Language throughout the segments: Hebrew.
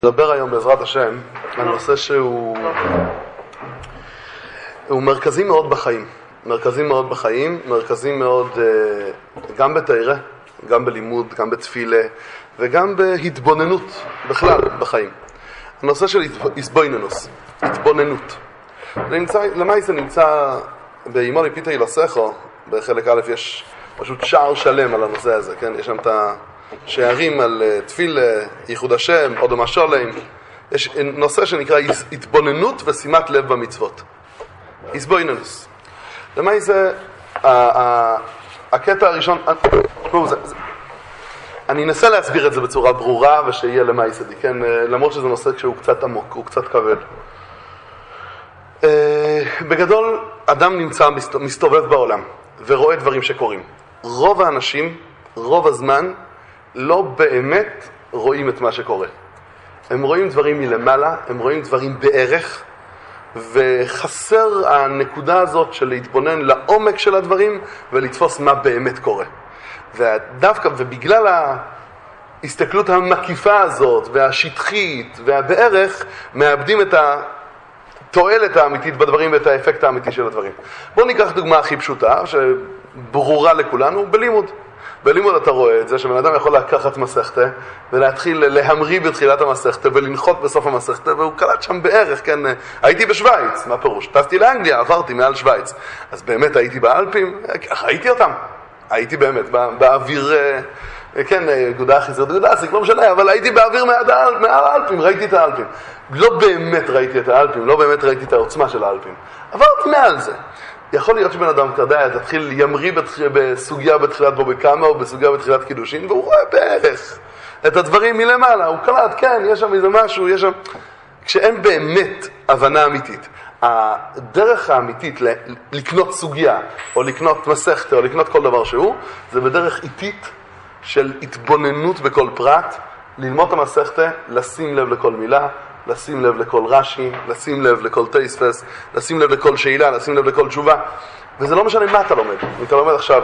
נדבר היום בעזרת השם על נושא שהוא מרכזי מאוד בחיים. מרכזי מאוד גם בתורה, גם בלימוד, גם בתפילה וגם בהתבוננות בכלל בחיים. הנושא של התבוננות. למה זה נמצא באימוני פיתה אילוסכו, בחלק א' יש פשוט שער שלם על הנושא הזה, כן? יש שם את שערים על תפילה, ייחוד השם, עוד המשולם. יש נושא שנקרא התבוננות ושימת לב במצוות. התבוננות. למה זה הקטע הראשון? אני אנסה להסביר את זה בצורה ברורה ושיהיה למה יסדי, כן? למרות שזה נושא שהוא קצת עמוק, הוא קצת כבד. בגדול, אדם מסתובב בעולם ורואה דברים שקורים. רוב האנשים, רוב הזמן, לא באמת רואים את מה שקורה. הם רואים דברים מלמעלה, הם רואים דברים בערך, וחסר הנקודה הזאת של להתבונן לעומק של הדברים ולתפוס מה באמת קורה. ודווקא, ובגלל ההסתכלות המקיפה הזאת והשטחית והבערך, מאבדים את התועלת האמיתית בדברים ואת האפקט האמיתי של הדברים. בואו ניקח דוגמה הכי פשוטה, שברורה לכולנו, בלימוד. בלימוד אתה רואה את זה, שבן אדם יכול לקחת מסכתה ולהתחיל להמריא בתחילת המסכתה ולנחות בסוף המסכתה, והוא קלט שם בערך, כן, הייתי בשוויץ, מה פירוש? טסתי לאנגליה, עברתי מעל שוויץ. אז באמת הייתי באלפים, ראיתי אותם. הייתי באמת באוויר, כן, גודה חיזות, גודה, זה לא משנה, אבל הייתי באוויר מעל האלפים, ראיתי את האלפים. לא באמת ראיתי את האלפים, לא באמת ראיתי את העוצמה של האלפים. עברתי מעל זה. יכול להיות שבן אדם כדאי, תתחיל ימריא בסוגיה בתחילת בו בכמה או בסוגיה בתחילת קידושין, והוא רואה בערך את הדברים מלמעלה, הוא קלט, כן, יש שם איזה משהו, יש שם... כשאין באמת הבנה אמיתית, הדרך האמיתית לקנות סוגיה, או לקנות מסכתה, או לקנות כל דבר שהוא, זה בדרך איטית של התבוננות בכל פרט, ללמוד את המסכתה, לשים לב לכל מילה, לשים לב לכל רש"י, לשים לב לכל תוספות, לשים לב לכל שאלה, לשים לב לכל תשובה. וזה לא משנה מה אתה לומד. אם אתה לומד עכשיו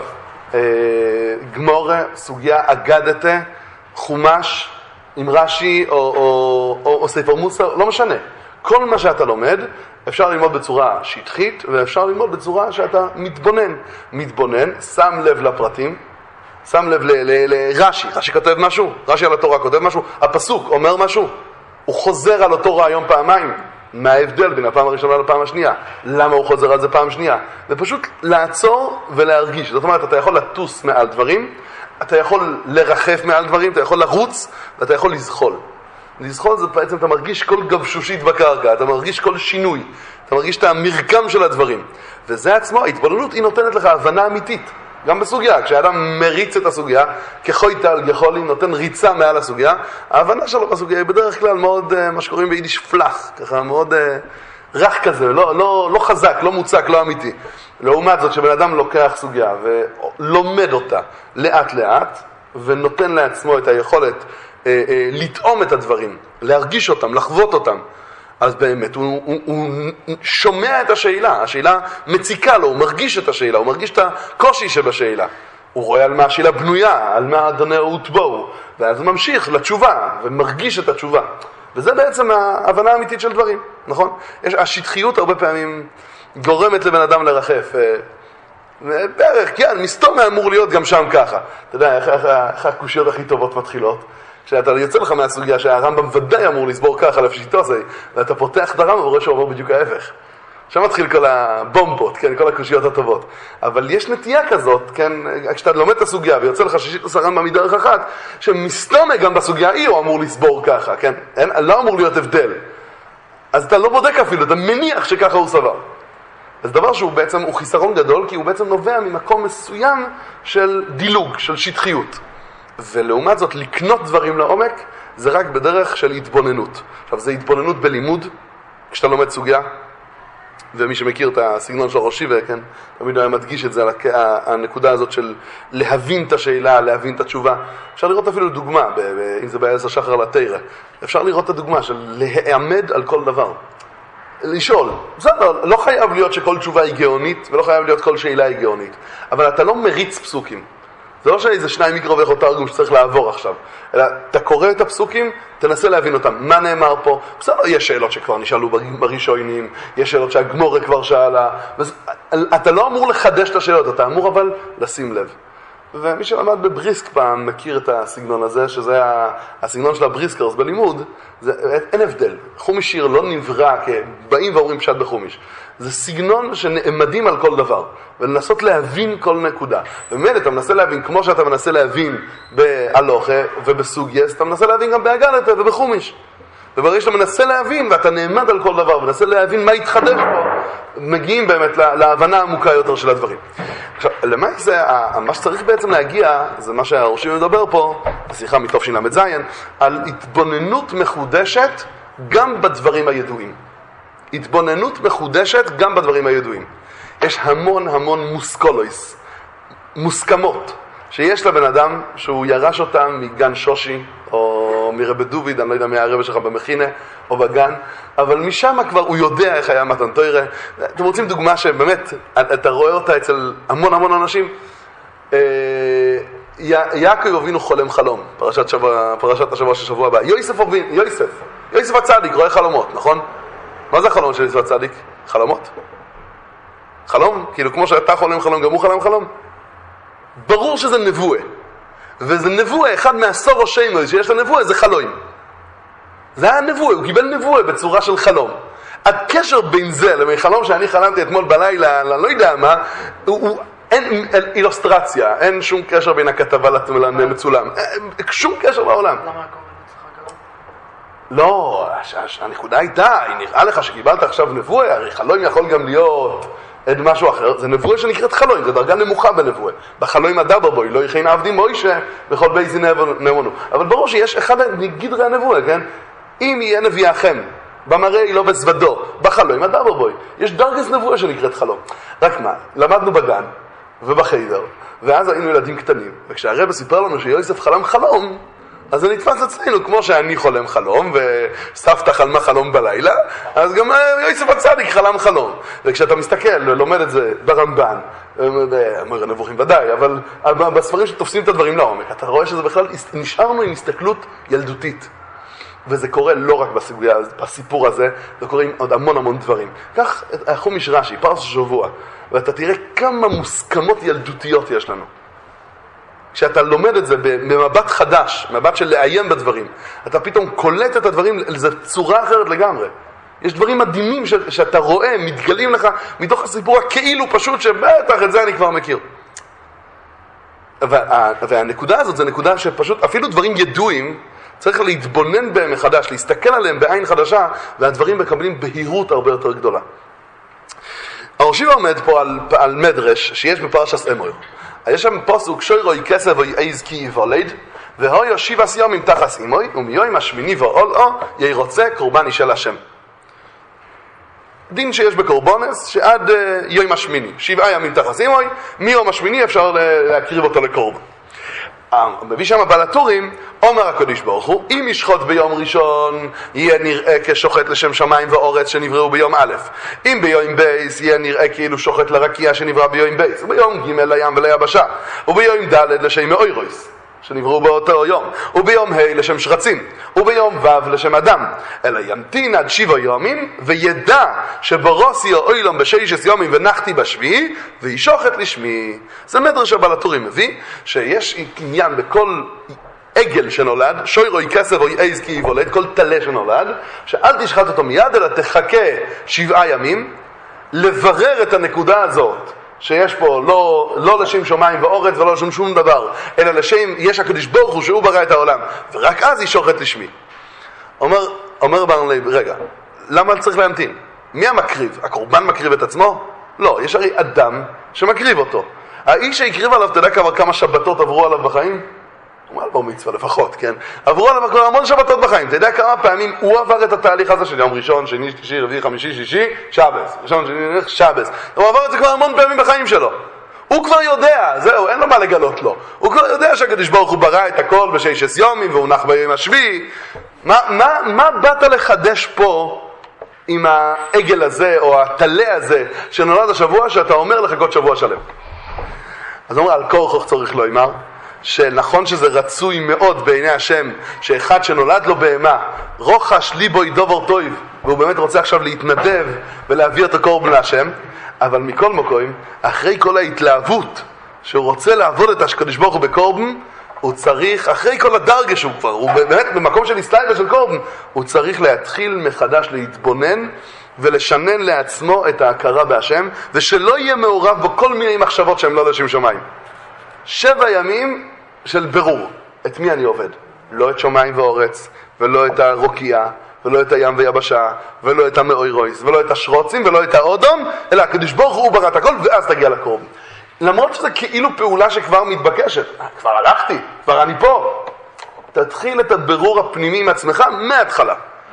גמורה, סוגיה, אגדתה, חומש, עם רש"י או ספר מוסר, לא משנה. כל מה שאתה לומד, אפשר ללמוד בצורה שטחית, ואפשר ללמוד בצורה שאתה מתבונן, שם לב לפרטים, שם לב לרש"י. רש"י כותב משהו, רש"י על התורה כותב משהו, הפסוק אומר משהו. הוא חוזר על אותו רעיון פעמיים. מה ההבדל בין הפעם הראשונה לפעם השנייה? למה הוא חוזר על זה פעם שנייה? ופשוט לעצור ולהרגיש. זאת אומרת, אתה יכול לטוס מעל דברים, אתה יכול לרחף מעל דברים, אתה יכול לרוץ, ואתה יכול לזחול. לזחול זה בעצם, אתה מרגיש כל גבשושית בקרקע, אתה מרגיש כל שינוי, אתה מרגיש את המרקם של הדברים. וזה עצמו, ההתבוננות היא נותנת לך הבנה אמיתית. גם בסוגיה, כשאדם מריץ את הסוגיה, כחויטל יכולי נותן ריצה מעל הסוגיה, ההבנה שלו בסוגיה היא בדרך כלל מאוד, מה שקוראים ביידיש פלח, ככה מאוד רך כזה, לא חזק, לא מוצק, לא אמיתי. לעומת זאת שבן אדם לוקח סוגיה ולומד אותה לאט לאט, ונותן לעצמו את היכולת לטעום את הדברים, להרגיש אותם, לחוות אותם, אז באמת הוא שומע את השאלה, השאלה מציקה לו, הוא מרגיש את השאלה, הוא מרגיש את הקושי שבשאלה. הוא רואה על מה השאלה בנויה, על מה אדוני הוטבעו, ואז הוא ממשיך לתשובה ומרגיש את התשובה. וזה בעצם ההבנה האמיתית של דברים, נכון? השטחיות הרבה פעמים גורמת לבן אדם לרחף. בערך, כן, מסתום אמור להיות גם שם ככה. אתה יודע, איך הקושיות הכי טובות מתחילות? כשאתה יוצא לך מהסוגיה שהרמב"ם ודאי אמור לסבור ככה לפשיטו זה, ואתה פותח את הרמב"ם ורואה שהוא אומר בדיוק ההפך. שם מתחיל כל הבומבות, כן, כל הקושיות הטובות. אבל יש נטייה כזאת, כן, כשאתה לומד את הסוגיה ויוצא לך שישית הרמב"ם מדרך אחת, שמסתומה גם בסוגיה היא הוא אמור לסבור ככה, כן? לא אמור להיות הבדל. אז אתה לא בודק אפילו, אתה מניח שככה הוא סבר. אז דבר שהוא בעצם, הוא חיסרון גדול, כי הוא בעצם נובע ממקום מסוים של דילוג, של שטחיות. ולעומת זאת, לקנות דברים לעומק, זה רק בדרך של התבוננות. עכשיו, זה התבוננות בלימוד, כשאתה לומד סוגיה, ומי שמכיר את הסגנון של ראשי, וכן, תמיד היה מדגיש את זה, על הנקודה הזאת של להבין את השאלה, להבין את התשובה. אפשר לראות אפילו דוגמה, אם זה בעזר שחר לתורה. אפשר לראות את הדוגמה של להעמד על כל דבר. לשאול, לא חייב להיות שכל תשובה היא גאונית, ולא חייב להיות כל שאלה היא גאונית. אבל אתה לא מריץ פסוקים. זה לא שאיזה 2 מיקרו ואיכות תרגום שצריך לעבור עכשיו, אלא אתה קורא את הפסוקים, תנסה להבין אותם, מה נאמר פה. בסדר, יש שאלות שכבר נשאלו בראשונים, יש שאלות שהגמורה כבר שאלה, אתה לא אמור לחדש את השאלות, אתה אמור אבל לשים לב. ומי שלמד בבריסק פעם מכיר את הסגנון הזה, שזה הסגנון של הבריסקרס בלימוד, אין הבדל. חומיש שיר לא נברא באים ואומרים פשט בחומיש. זה סגנון שנעמדים על כל דבר, ולנסות להבין כל נקודה. ומילא אתה מנסה להבין, כמו שאתה מנסה להבין בהלוכה ובסוגייס, אתה מנסה להבין גם בהגלתה ובחומיש. וברגע שאתה מנסה להבין, ואתה נעמד על כל דבר, ומנסה להבין מה יתחדש פה, מגיעים באמת להבנה העמוקה יותר של הדברים. עכשיו, למה זה, מה שצריך בעצם להגיע, זה מה שהראשים מדבר פה, בשיחה מתוך שינלמד זיין, על התבוננות מחודשת גם בדברים הידועים. התבוננות מחודשת גם בדברים הידועים. יש המון מוסקולויס, מוסכמות, שיש לבן אדם שהוא ירש אותם מגן שושי, או מרבי דוביד, אני לא יודע מי הרבי שלך במכינה, או בגן, אבל משם כבר הוא יודע איך היה מתן תורה. אתם רוצים דוגמה שבאמת, אתה רואה אותה אצל המון אנשים, יעקב אבינו חולם חלום, פרשת השבוע של שבוע הבא. יוסף הצדיק רואה חלומות, נכון? מה זה החלום של יוסף הצדיק? חלומות? חלום? כאילו כמו שאתה חולם חלום, גם הוא חולם חלום? ברור שזה נבואה. וזה נבואה, אחד מהסור השמות שיש לנבואה זה חלום. זה היה נבואה, הוא קיבל נבואה בצורה של חלום. הקשר בין זה לבין חלום שאני חלמתי אתמול בלילה, לא יודע מה, אין אילוסטרציה, אין שום קשר בין הכתבה למצולם, שום קשר בעולם. למה הקוראים לצחק כלום? לא, הנקודה הייתה, נראה לך שקיבלת עכשיו נבואה, הרי חלום יכול גם להיות עד משהו אחר, זה נבואה שנקראת חלום, זה דרגה נמוכה בנבואה. בחלום הדבר בוי, לא יכין עבדי מוישה, בכל בייזי נאמנו. אבל ברור שיש אחד מגדרי הנבואה, כן? אם יהיה נביאכם, במראה לא בסבדו, בחלום הדבר בוי. יש דרגת נבואה שנקראת חלום. רק מה, למדנו בגן ובחיידר, ואז היינו ילדים קטנים, וכשהרבא סיפר לנו שיוסף חלם חלום, אז זה נתפס אצלנו, כמו שאני חולם חלום, וסבתא חלמה חלום בלילה, אז גם יוסף הצדיק חלם חלום. וכשאתה מסתכל, לומד את זה ברמב"ן, אומר הנבוכים ודאי, אבל בספרים שתופסים את הדברים לעומק, אתה רואה שזה בכלל נשארנו עם הסתכלות ילדותית. וזה קורה לא רק בסיפור הזה, זה קורה עם עוד המון דברים. כך חומיש רש"י, פרשת השבוע, ואתה תראה כמה מוסכמות ילדותיות יש לנו. כשאתה לומד את זה במבט חדש, מבט של לעיין בדברים, אתה פתאום קולט את הדברים לזו צורה אחרת לגמרי. יש דברים מדהימים שאתה רואה, מתגלים לך מתוך הסיפור הכאילו פשוט שבטח את זה אני כבר מכיר. והנקודה הזאת זה נקודה שפשוט אפילו דברים ידועים, צריך להתבונן בהם מחדש, להסתכל עליהם בעין חדשה, והדברים מקבלים בהירות הרבה יותר גדולה. הראשים עומד פה על מדרש שיש בפרשת אמור. יש שם פסוק שוירוי כסף ויעז כי יוולד, והויו 7 ימים תחת אימוי, ומיום השמיני ואולו ירוצה קורבני של השם. דין שיש בקורבנס שעד יום השמיני, 7 ימים תחת אימוי, מיום השמיני אפשר להקריב אותו לקורבן. מביא שם בעל הטורים, אומר הקדוש ברוך הוא, אם ישחוט ביום ראשון יהיה נראה כשוחט לשם שמיים ואורץ שנבראו ביום א', אם ביום בייס יהיה נראה כאילו שוחט לרקיע שנברא ביום בייס, וביום ג' לים וליבשה, וביום ד' לשם מאוירויס שנבראו באותו יום, וביום ה' לשם שרצים, וביום ו' לשם אדם, אלא ימתין עד 7 ימים, וידע שבורוסי אוילום ב6 ימים ונחתי בשביעי, וישוחט לשמי. זה מדרש הבעל הטורים מביא, שיש עניין בכל עגל שנולד, שוירוי כסף או יעז כי יוולד, כל תלה שנולד, שאל תשחט אותו מיד, אלא תחכה 7 ימים, לברר את הנקודה הזאת, שיש פה לא לשם שמיים ואורץ ולא לשם שום דבר, אלא לשם יש הקדוש ברוך הוא שהוא ברא את העולם, ורק אז ישוחט לשמי. אומר ברנלי, רגע, למה צריך להמתין? מי המקריב? הקורבן מקריב את עצמו? לא, יש הרי אדם שמקריב אותו. האיש שהקריב עליו, אתה יודע כמה שבתות עברו עליו בחיים? הוא אומר לו מצווה לפחות, כן? עברו עליו המון שבתות בחיים. אתה יודע כמה פעמים הוא עבר את התהליך הזה של יום ראשון, שני, שלישי, רביעי, חמישי, שישי, שבס. ראשון, שני, שבס. הוא עבר את זה כבר המון פעמים בחיים שלו. הוא כבר יודע, זהו, אין לו מה לגלות לו. הוא כבר יודע שהקדוש ברוך הוא ברא את הכל ב6 ימים, והוא נח ביום השביעי. מה באת לחדש פה עם העגל הזה, או התלה הזה, שנולד השבוע, שאתה אומר לחכות שבוע שלם? אז הוא אומר, על כורחך צריך לא אמר, שנכון שזה רצוי מאוד בעיני השם, שאחד שנולד לו בהמה, רוחש ליבוי דובר טויב, והוא באמת רוצה עכשיו להתנדב ולהביא את הקורבן להשם, אבל מכל מקום, אחרי כל ההתלהבות שהוא רוצה לעבוד את הקדוש ברוך הוא בקורבן, הוא צריך, אחרי כל הדרגה שהוא כבר, הוא באמת במקום של הסתייגות של קורבן, הוא צריך להתחיל מחדש להתבונן ולשנן לעצמו את ההכרה בהשם, ושלא יהיה מעורב בו כל מיני מחשבות שהן לא לשם שמיים. 7 ימים של ברור, את מי אני עובד? לא את שמיים ואורץ, ולא את הרוקייה, ולא את הים ויבשה, ולא את המאוירויס, ולא את השרוצים, ולא את האודום, אלא הקדוש ברוך הוא ברא את הכל, ואז תגיע לקורבן. למרות שזה כאילו פעולה שכבר מתבקשת. כבר הלכתי, כבר אני פה. תתחיל את הבירור הפנימי עם עצמך מההתחלה.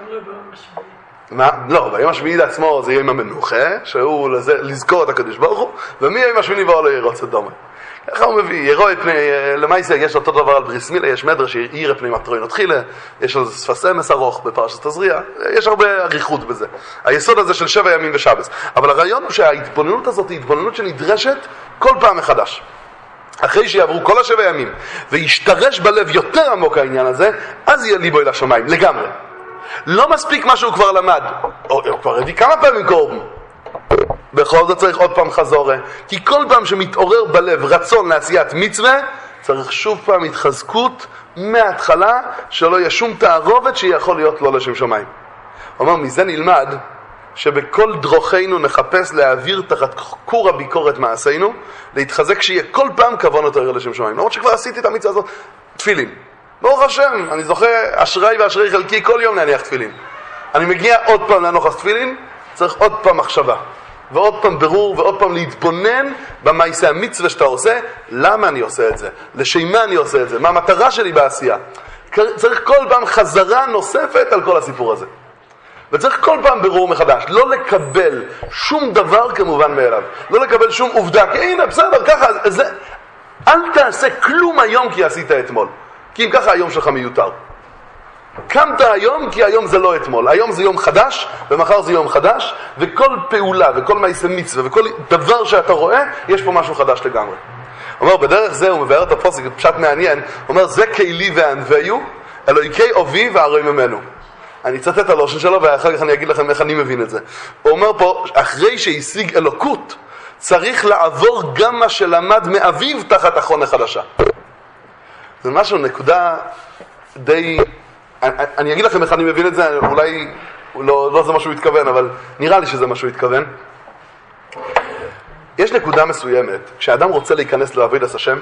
מה? לא, ביום השביעי לעצמו זה יהיה עם המנוחה, שהוא לזכור את הקדוש ברוך הוא, ומי השמיני ואו לא ירוץ את דומה. ככה הוא מביא, יראו את פני, למעשה יש אותו דבר על בריס מילה, יש מדרש שיראה את פני מטרוינות תחילה, יש על זה שפת אמס ארוך בפרשת תזריע, יש הרבה אריכות בזה. היסוד הזה של 7 ימים ושבס. אבל הרעיון הוא שההתבוננות הזאת היא התבוננות שנדרשת כל פעם מחדש. אחרי שיעברו כל 7 ימים, וישתרש בלב יותר עמוק העניין הזה, אז יהיה ליבו אל השמיים, לגמרי. לא מספיק מה שהוא כבר למד, או כבר הביא כמה פעמים קורבן. בכל זאת צריך עוד פעם חזורה, כי כל פעם שמתעורר בלב רצון לעשיית מצווה, צריך שוב פעם התחזקות מההתחלה, שלא יהיה שום תערובת שיכול להיות לא לשם שמיים. הוא אומר, מזה נלמד שבכל דרוכנו נחפש להעביר תחת כור הביקורת מעשינו, להתחזק שיהיה כל פעם כוון יותר לשם שמיים. למרות שכבר עשיתי את המצווה הזאת, תפילין. ברוך השם, אני זוכה אשרי ואשרי חלקי כל יום להניח תפילין. אני מגיע עוד פעם להנוח תפילין, צריך עוד פעם מחשבה. ועוד פעם ברור, ועוד פעם להתבונן במעשה המצווה שאתה עושה, למה אני עושה את זה, לשם מה אני עושה את זה, מה המטרה שלי בעשייה. צריך כל פעם חזרה נוספת על כל הסיפור הזה. וצריך כל פעם ברור מחדש, לא לקבל שום דבר כמובן מאליו, לא לקבל שום עובדה, כי הנה בסדר, ככה, זה, אל תעשה כלום היום כי עשית אתמול, כי אם ככה היום שלך מיותר. קמת היום כי היום זה לא אתמול, היום זה יום חדש ומחר זה יום חדש, וכל פעולה וכל מעשה מצווה וכל דבר שאתה רואה יש פה משהו חדש לגמרי. הוא אומר בדרך זה הוא מבאר את הפוסק, פשט מעניין, הוא אומר זה כלי וענוויו אלוהיקי אובי והרי ממנו. אני אצטט את הלושן שלו ואחר כך אני אגיד לכם איך אני מבין את זה. הוא אומר פה אחרי שהשיג אלוקות צריך לעבור גם מה שלמד מאביו תחת החון החדשה. זה משהו נקודה די, אני אגיד לכם איך אני מבין את זה, אולי לא זה מה שהוא התכוון, אבל נראה לי שזה מה שהוא התכוון. יש נקודה מסוימת, כשאדם רוצה להיכנס לעבודת השם,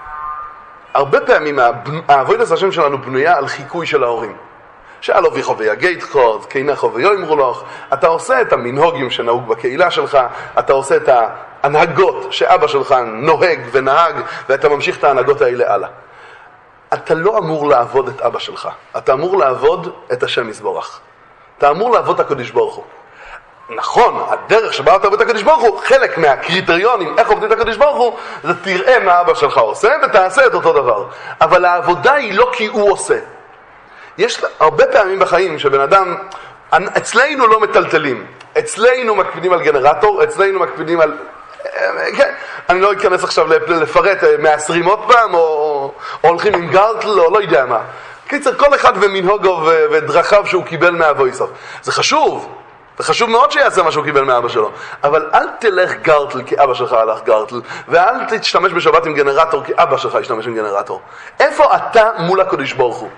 הרבה פעמים העבודת השם שלנו בנויה על חיקוי של ההורים. שאל אביך ויגדך, זקנך ויאמרו לך, אתה עושה את המנהוגים שנהוג בקהילה שלך, אתה עושה את ההנהגות שאבא שלך נוהג ונהג, ואתה ממשיך את ההנהגות האלה הלאה. אתה לא אמור לעבוד את אבא שלך, אתה אמור לעבוד את השם יסבורך. אתה אמור לעבוד את הקדוש ברוך הוא. נכון, הדרך שבה אתה עובד את הקדוש ברוך הוא, חלק מהקריטריונים איך עובדים את הקדוש ברוך הוא, זה תראה מה אבא שלך עושה ותעשה את אותו דבר. אבל העבודה היא לא כי הוא עושה. יש הרבה פעמים בחיים שבן אדם, אצלנו לא מטלטלים, אצלנו מקפידים על גנרטור, אצלנו מקפידים על, כן, אני לא אכנס עכשיו לפרט 120 עוד פעם, או הולכים עם גרטל, או לא יודע מה. קיצר, כל אחד ומנהוגו ודרכיו שהוא קיבל מהוויסוף. זה חשוב, וחשוב מאוד שיעשה מה שהוא קיבל מאבא שלו. אבל אל תלך גרטל כי אבא שלך הלך גרטל, ואל תשתמש בשבת עם גנרטור כי אבא שלך ישתמש עם גנרטור. איפה אתה מול הקדוש ברוך הוא?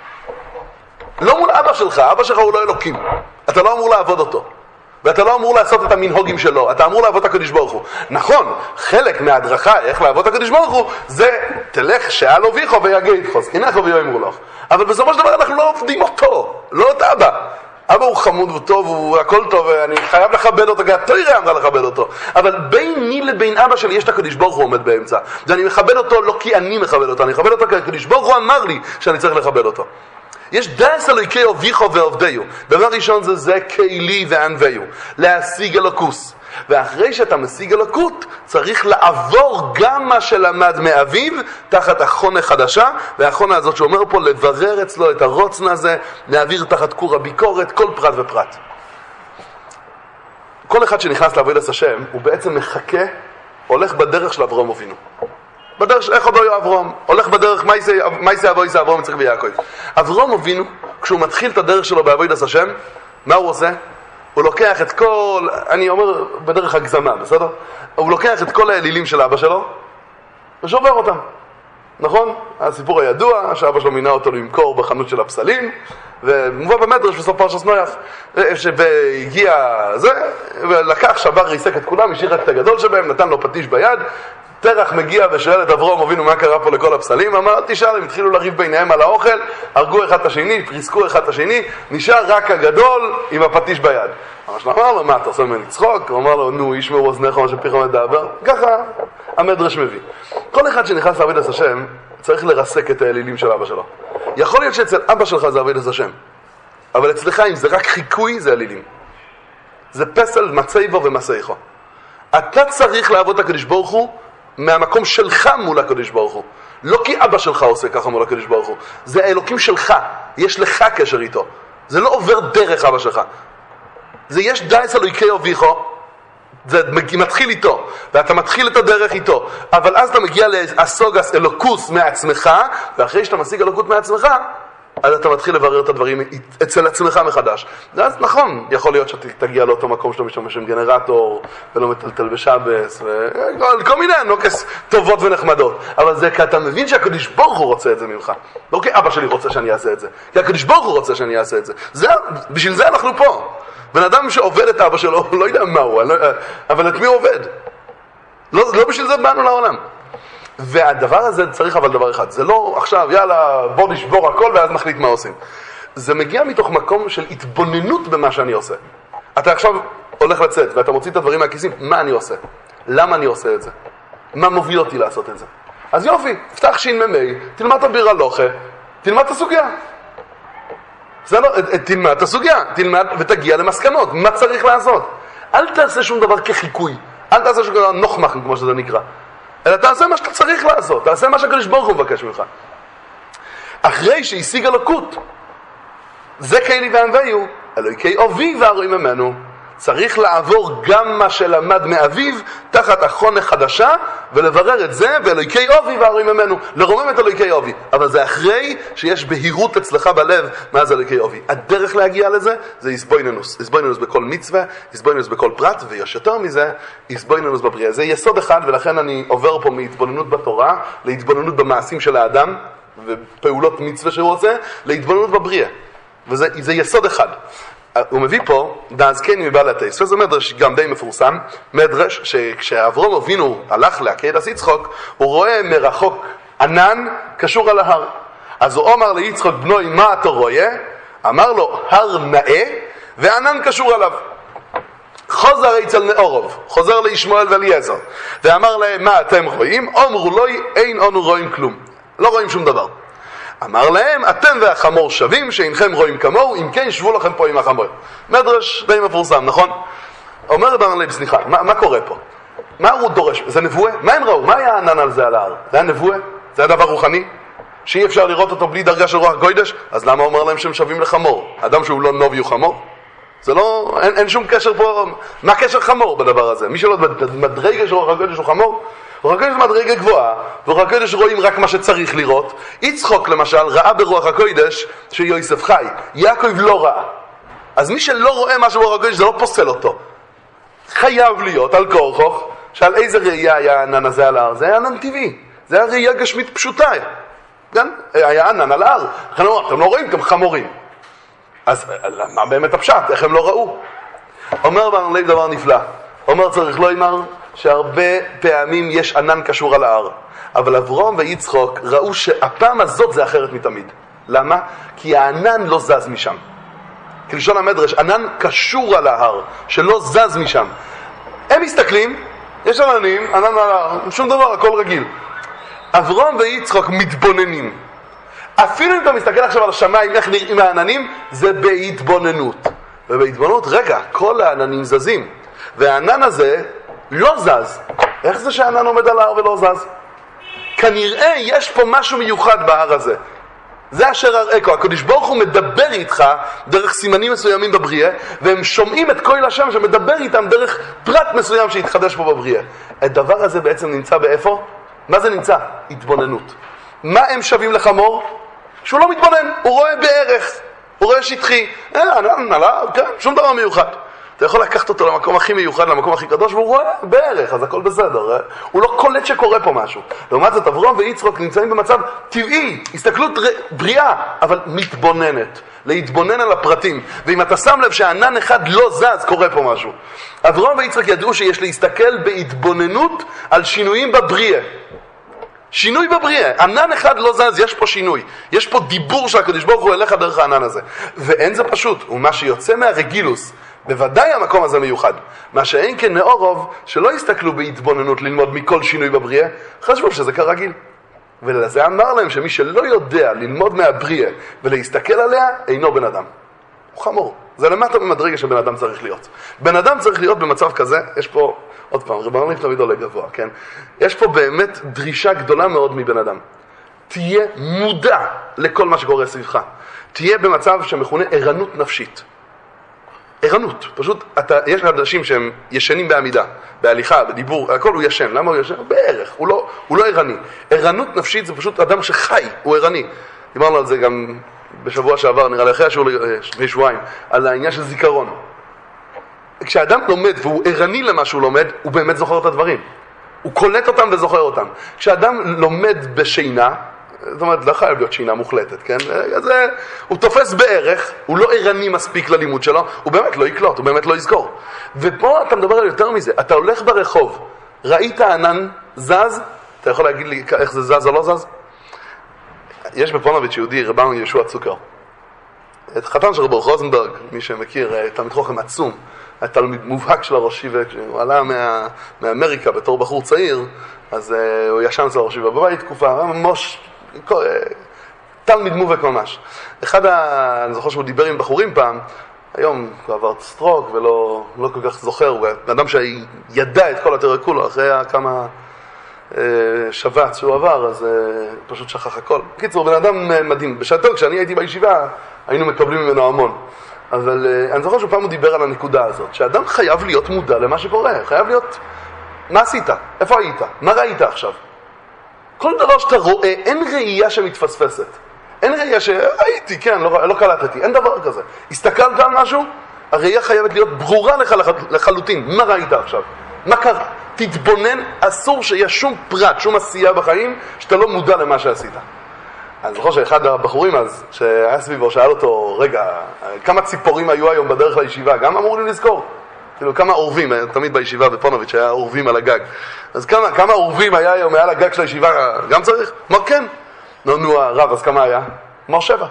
לא מול אבא שלך, אבא שלך הוא לא אלוקים. אתה לא אמור לעבוד אותו. ואתה לא אמור לעשות את המנהוגים שלו, אתה אמור לעבוד את הקדוש ברוך הוא. נכון, חלק מההדרכה איך לעבוד את הקדוש ברוך הוא, זה תלך שאל אביך ויגדך, זקנך ויאמרו לך. אבל בסופו של דבר אנחנו לא עובדים אותו, לא את אבא. אבא הוא חמוד וטוב, הוא הכל טוב, ואני חייב לכבד אותו, כי התורה אמרה לכבד אותו. אבל ביני לבין אבא שלי יש את הקדוש ברוך הוא עומד באמצע. ואני מכבד אותו לא כי אני מכבד אותו, אני מכבד אותו כי הקדוש ברוך הוא אמר לי שאני צריך לכבד אותו. יש דס אלוקי אביך ועובדיו. דבר ראשון זה כלי וענוויו, להשיג אלוקוס. ואחרי שאתה משיג אלוקות, צריך לעבור גם מה שלמד מאביו, תחת החונה חדשה, והחונה הזאת שאומר פה, לברר אצלו את הרוצן הזה, להעביר תחת כור הביקורת, כל פרט ופרט. כל אחד שנכנס לעבודת השם, הוא בעצם מחכה, הולך בדרך של אברהם אבינו. בדרך איך עוד לא אברהם, הולך בדרך, מה יעשה אבויס אברהם יצחק ויעקב. אברהם אבינו, כשהוא מתחיל את הדרך שלו בעבודת השם, מה הוא עושה? הוא לוקח את כל, אני אומר בדרך הגזמה, בסדר? הוא לוקח את כל האלילים של אבא שלו, ושובר אותם. נכון? הסיפור הידוע, שאבא שלו מינה אותו למכור בחנות של הפסלים, ומובא במדרש בסוף פרשת נוח, והגיע זה, ולקח, שבר, ריסק את כולם, השאיר רק את הגדול שבהם, נתן לו פטיש ביד, תרח מגיע ושואל את אברהם אבינו מה קרה פה לכל הפסלים, אמר, תשאל, הם התחילו לריב ביניהם על האוכל, הרגו אחד את השני, פריסקו אחד את השני, נשאר רק הגדול עם הפטיש ביד. אמר לו, מה, אתה עושה ממני צחוק? הוא אמר לו, נו, ישמעו אוזניך מה שפיך מדבר. ככה המדרש מביא. כל אחד שנכנס לעבודת השם, צריך לרסק את האלילים של אבא שלו. יכול להיות שאצל אבא שלך זה עבודת השם, אבל אצלך אם זה רק חיקוי, זה אלילים. זה פסל מצייבו ומסייחו. אתה צריך לעבוד את הקדוש ברוך הוא מהמקום שלך מול הקדוש ברוך הוא. לא כי אבא שלך עושה ככה מול הקדוש ברוך הוא. זה האלוקים שלך. יש לך קשר איתו. זה לא עובר דרך אבא שלך. זה יש דייס אלוהיקי אביכו, זה מתחיל איתו, ואתה מתחיל את הדרך איתו, אבל אז אתה מגיע לאסוגס אלוקוס מעצמך, ואחרי שאתה משיג אלוקות מעצמך, אז אתה מתחיל לברר את הדברים אצל עצמך מחדש. ואז נכון, יכול להיות שתגיע לאותו מקום שאתה משתמש עם גנרטור, ולא מטלטל בשבס, וכל מיני נוקס טובות ונחמדות. אבל זה כי אתה מבין שהקדוש ברוך הוא רוצה את זה ממך. לא כי אבא שלי רוצה שאני אעשה את זה, כי הקדוש ברוך הוא רוצה שאני אעשה את זה. בשביל זה אנחנו פה. בן אדם שעובד את אבא שלו, הוא לא יודע מה הוא, אבל את מי הוא עובד? לא בשביל זה באנו לעולם. והדבר הזה צריך אבל דבר אחד, זה לא עכשיו יאללה בוא נשבור הכל ואז נחליט מה עושים. זה מגיע מתוך מקום של התבוננות במה שאני עושה. אתה עכשיו הולך לצאת ואתה מוציא את הדברים מהכיסים, מה אני עושה? למה אני עושה את זה? מה מוביל אותי לעשות את זה? אז יופי, פתח ש"מ, תלמד את הביר הלוכה, תלמד את הסוגיה. תלמד את הסוגיה, תלמד ותגיע למסקנות, מה צריך לעשות. אל תעשה שום דבר כחיקוי, אל תעשה שום דבר נוחמח כמו שזה נקרא. אלא תעשה מה שאתה צריך לעשות, תעשה מה שהקדוש ברוך הוא מבקש ממך. אחרי שהשיג אלוקות, זה כאלי וענוויו, אלוהיקי אבי והרואים ממנו. צריך לעבור גם מה שלמד מאביו, תחת החונה חדשה, ולברר את זה, ואלוהיקי אבי והרואים ממנו, לרומם את אלוהיקי אבי. אבל זה אחרי שיש בהירות אצלך בלב, מה זה אלוהיקי אבי. הדרך להגיע לזה, זה הסבויננוס. הסבויננוס בכל מצווה, הסבויננוס בכל פרט, ויש יותר מזה, הסבויננוס בבריאה. זה יסוד אחד, ולכן אני עובר פה מהתבוננות בתורה, להתבוננות במעשים של האדם, ופעולות מצווה שהוא עושה, להתבוננות בבריאה. וזה יסוד אחד. הוא מביא פה, דאזקני מבעל הטייס, וזה מדרש גם די מפורסם, מדרש שכשאברהם אבינו הלך לעקדת יצחוק, הוא רואה מרחוק ענן קשור על ההר. אז הוא אומר ליצחוק בנוי, מה אתה רואה? אמר לו, הר נאה, וענן קשור עליו. חוזר אצל נאורוב, חוזר לישמעאל ואליעזר, ואמר להם, מה אתם רואים? אמרו לו, אין אנו רואים כלום, לא רואים שום דבר. אמר להם, אתם והחמור שווים, שאינכם רואים כמוהו, אם כן שבו לכם פה עם החמור. מדרש די מפורסם, נכון? אומר בן לב, סליחה, מה קורה פה? מה הוא דורש? זה נבואה? מה הם ראו? מה היה הענן על זה על ההר? זה היה נבואה? זה היה דבר רוחני? שאי אפשר לראות אותו בלי דרגה של רוח קודש? אז למה אומר להם שהם שווים לחמור? אדם שהוא לא נובי הוא חמור? זה לא, אין שום קשר פה, מה קשר חמור בדבר הזה? מי שלא מדרגה של רוח הקודש הוא חמור? רוח הקודש מדרגה גבוהה, ורוח הקודש רואים רק מה שצריך לראות. יצחוק למשל ראה ברוח הקודש שיוסף חי, יעקב לא ראה. אז מי שלא רואה משהו ברוח הקודש זה לא פוסל אותו. חייב להיות על כורחוך, שעל איזה ראייה היה הענן הזה על ההר? זה היה ענן טבעי, זה היה ראייה גשמית פשוטה. כן? היה ענן על ההר, אתם לא רואים, אתם חמורים. אז מה באמת הפשט? איך הם לא ראו? אומר בן לב דבר נפלא, אומר צריך לא אמר שהרבה פעמים יש ענן קשור על ההר, אבל אברהם ויצחוק ראו שהפעם הזאת זה אחרת מתמיד. למה? כי הענן לא זז משם. כלשון המדרש, ענן קשור על ההר, שלא זז משם. הם מסתכלים, יש עננים, ענן על ההר, שום דבר, הכל רגיל. אברהם ויצחוק מתבוננים. אפילו אם אתה מסתכל עכשיו על השמיים, איך נראים העננים, זה בהתבוננות. ובהתבוננות, רגע, כל העננים זזים. והענן הזה לא זז. איך זה שהענן עומד על ההר ולא זז? כנראה יש פה משהו מיוחד בהר הזה. זה אשר הראיכו. הקדוש ברוך הוא מדבר איתך דרך סימנים מסוימים בבריאה, והם שומעים את קול השם שמדבר איתם דרך פרט מסוים שהתחדש פה בבריאה. הדבר הזה בעצם נמצא באיפה? מה זה נמצא? התבוננות. מה הם שווים לחמור? שהוא לא מתבונן, הוא רואה בערך, הוא רואה שטחי, כן, שום דבר מיוחד. אתה יכול לקחת אותו למקום הכי מיוחד, למקום הכי קדוש, והוא רואה בערך, אז הכל בסדר. הוא לא קולט שקורה פה משהו. לעומת זאת, אברהם ויצחק נמצאים במצב טבעי, הסתכלות בריאה, אבל מתבוננת. להתבונן על הפרטים. ואם אתה שם לב שענן אחד לא זז, קורה פה משהו. אברהם ויצחק ידעו שיש להסתכל בהתבוננות על שינויים בבריאה. שינוי בבריאה, ענן אחד לא זז, יש פה שינוי. יש פה דיבור של הקדוש ברוך הוא אליך דרך הענן הזה. ואין זה פשוט, ומה שיוצא מהרגילוס, בוודאי המקום הזה מיוחד. מה שאין כן נאורוב, שלא הסתכלו בהתבוננות ללמוד מכל שינוי בבריאה, חשבו שזה כרגיל. ולזה אמר להם שמי שלא יודע ללמוד מהבריאה ולהסתכל עליה, אינו בן אדם. הוא חמור. זה למטה במדרגה שבן אדם צריך להיות. בן אדם צריך להיות במצב כזה, יש פה, עוד פעם, רבנו תמיד עולה גבוה, כן? יש פה באמת דרישה גדולה מאוד מבן אדם. תהיה מודע לכל מה שקורה סביבך. תהיה במצב שמכונה ערנות נפשית. ערנות, פשוט, יש אנשים שהם ישנים בעמידה, בהליכה, בדיבור, הכל הוא ישן. למה הוא ישן? בערך, הוא לא ערני. ערנות נפשית זה פשוט אדם שחי, הוא ערני. דיברנו על זה גם בשבוע שעבר, נראה לי אחרי השיעור לפני שבועיים, על העניין של זיכרון. כשאדם לומד והוא ערני למה שהוא לומד, הוא באמת זוכר את הדברים. הוא קולט אותם וזוכר אותם. כשאדם לומד בשינה, זאת אומרת, לא חייב להיות שינה מוחלטת, כן? אז הוא תופס בערך, הוא לא ערני מספיק ללימוד שלו, הוא באמת לא יקלוט, הוא באמת לא יזכור. ופה אתה מדבר על יותר מזה, אתה הולך ברחוב, ראית ענן זז, אתה יכול להגיד לי איך זה זז או לא זז? יש בפונוביץ' יהודי, רבנו יהושע צוקר. את חתן של רב רוזנברג, מי שמכיר, תלמיד חוכם עצום, התלמיד מובהק של הראש ישיבה, כשהוא עלה מאמריקה בתור בחור צעיר, אז הוא ישן אצל הראש ישיבה בבית תקופה, ממש תלמיד מובהק ממש. אני זוכר שהוא דיבר עם בחורים פעם, היום הוא עבר סטרוק ולא כל כך זוכר, הוא אדם שידע את כל התיאוריה כולו, אחרי כמה שבץ שהוא עבר, אז פשוט שכח הכל. בקיצור, בן אדם מדהים. בשעתו, כשאני הייתי בישיבה, היינו מקבלים ממנו המון. אבל אני זוכר שפעם הוא דיבר על הנקודה הזאת, שאדם חייב להיות מודע למה שקורה, חייב להיות, מה עשית? איפה היית? מה ראית עכשיו? כל דבר שאתה רואה, אין ראייה שמתפספסת. אין ראייה שהייתי, כן, לא קלטתי, אין דבר כזה. הסתכלת על משהו, הראייה חייבת להיות ברורה לך לחלוטין. מה ראית עכשיו? מה קרה? תתבונן, אסור שיהיה שום פרט, שום עשייה בחיים, שאתה לא מודע למה שעשית. אני זוכר שאחד הבחורים אז, שהיה סביבו, שאל אותו, רגע, כמה ציפורים היו היום בדרך לישיבה? גם אמרו לי לזכור. כאילו, כמה עורבים, תמיד בישיבה בפונוביץ' היה עורבים על הגג. אז כמה עורבים היה היום מעל הגג של הישיבה? גם צריך? אמר, כן. נו, הרב, אז כמה היה? אמר 7.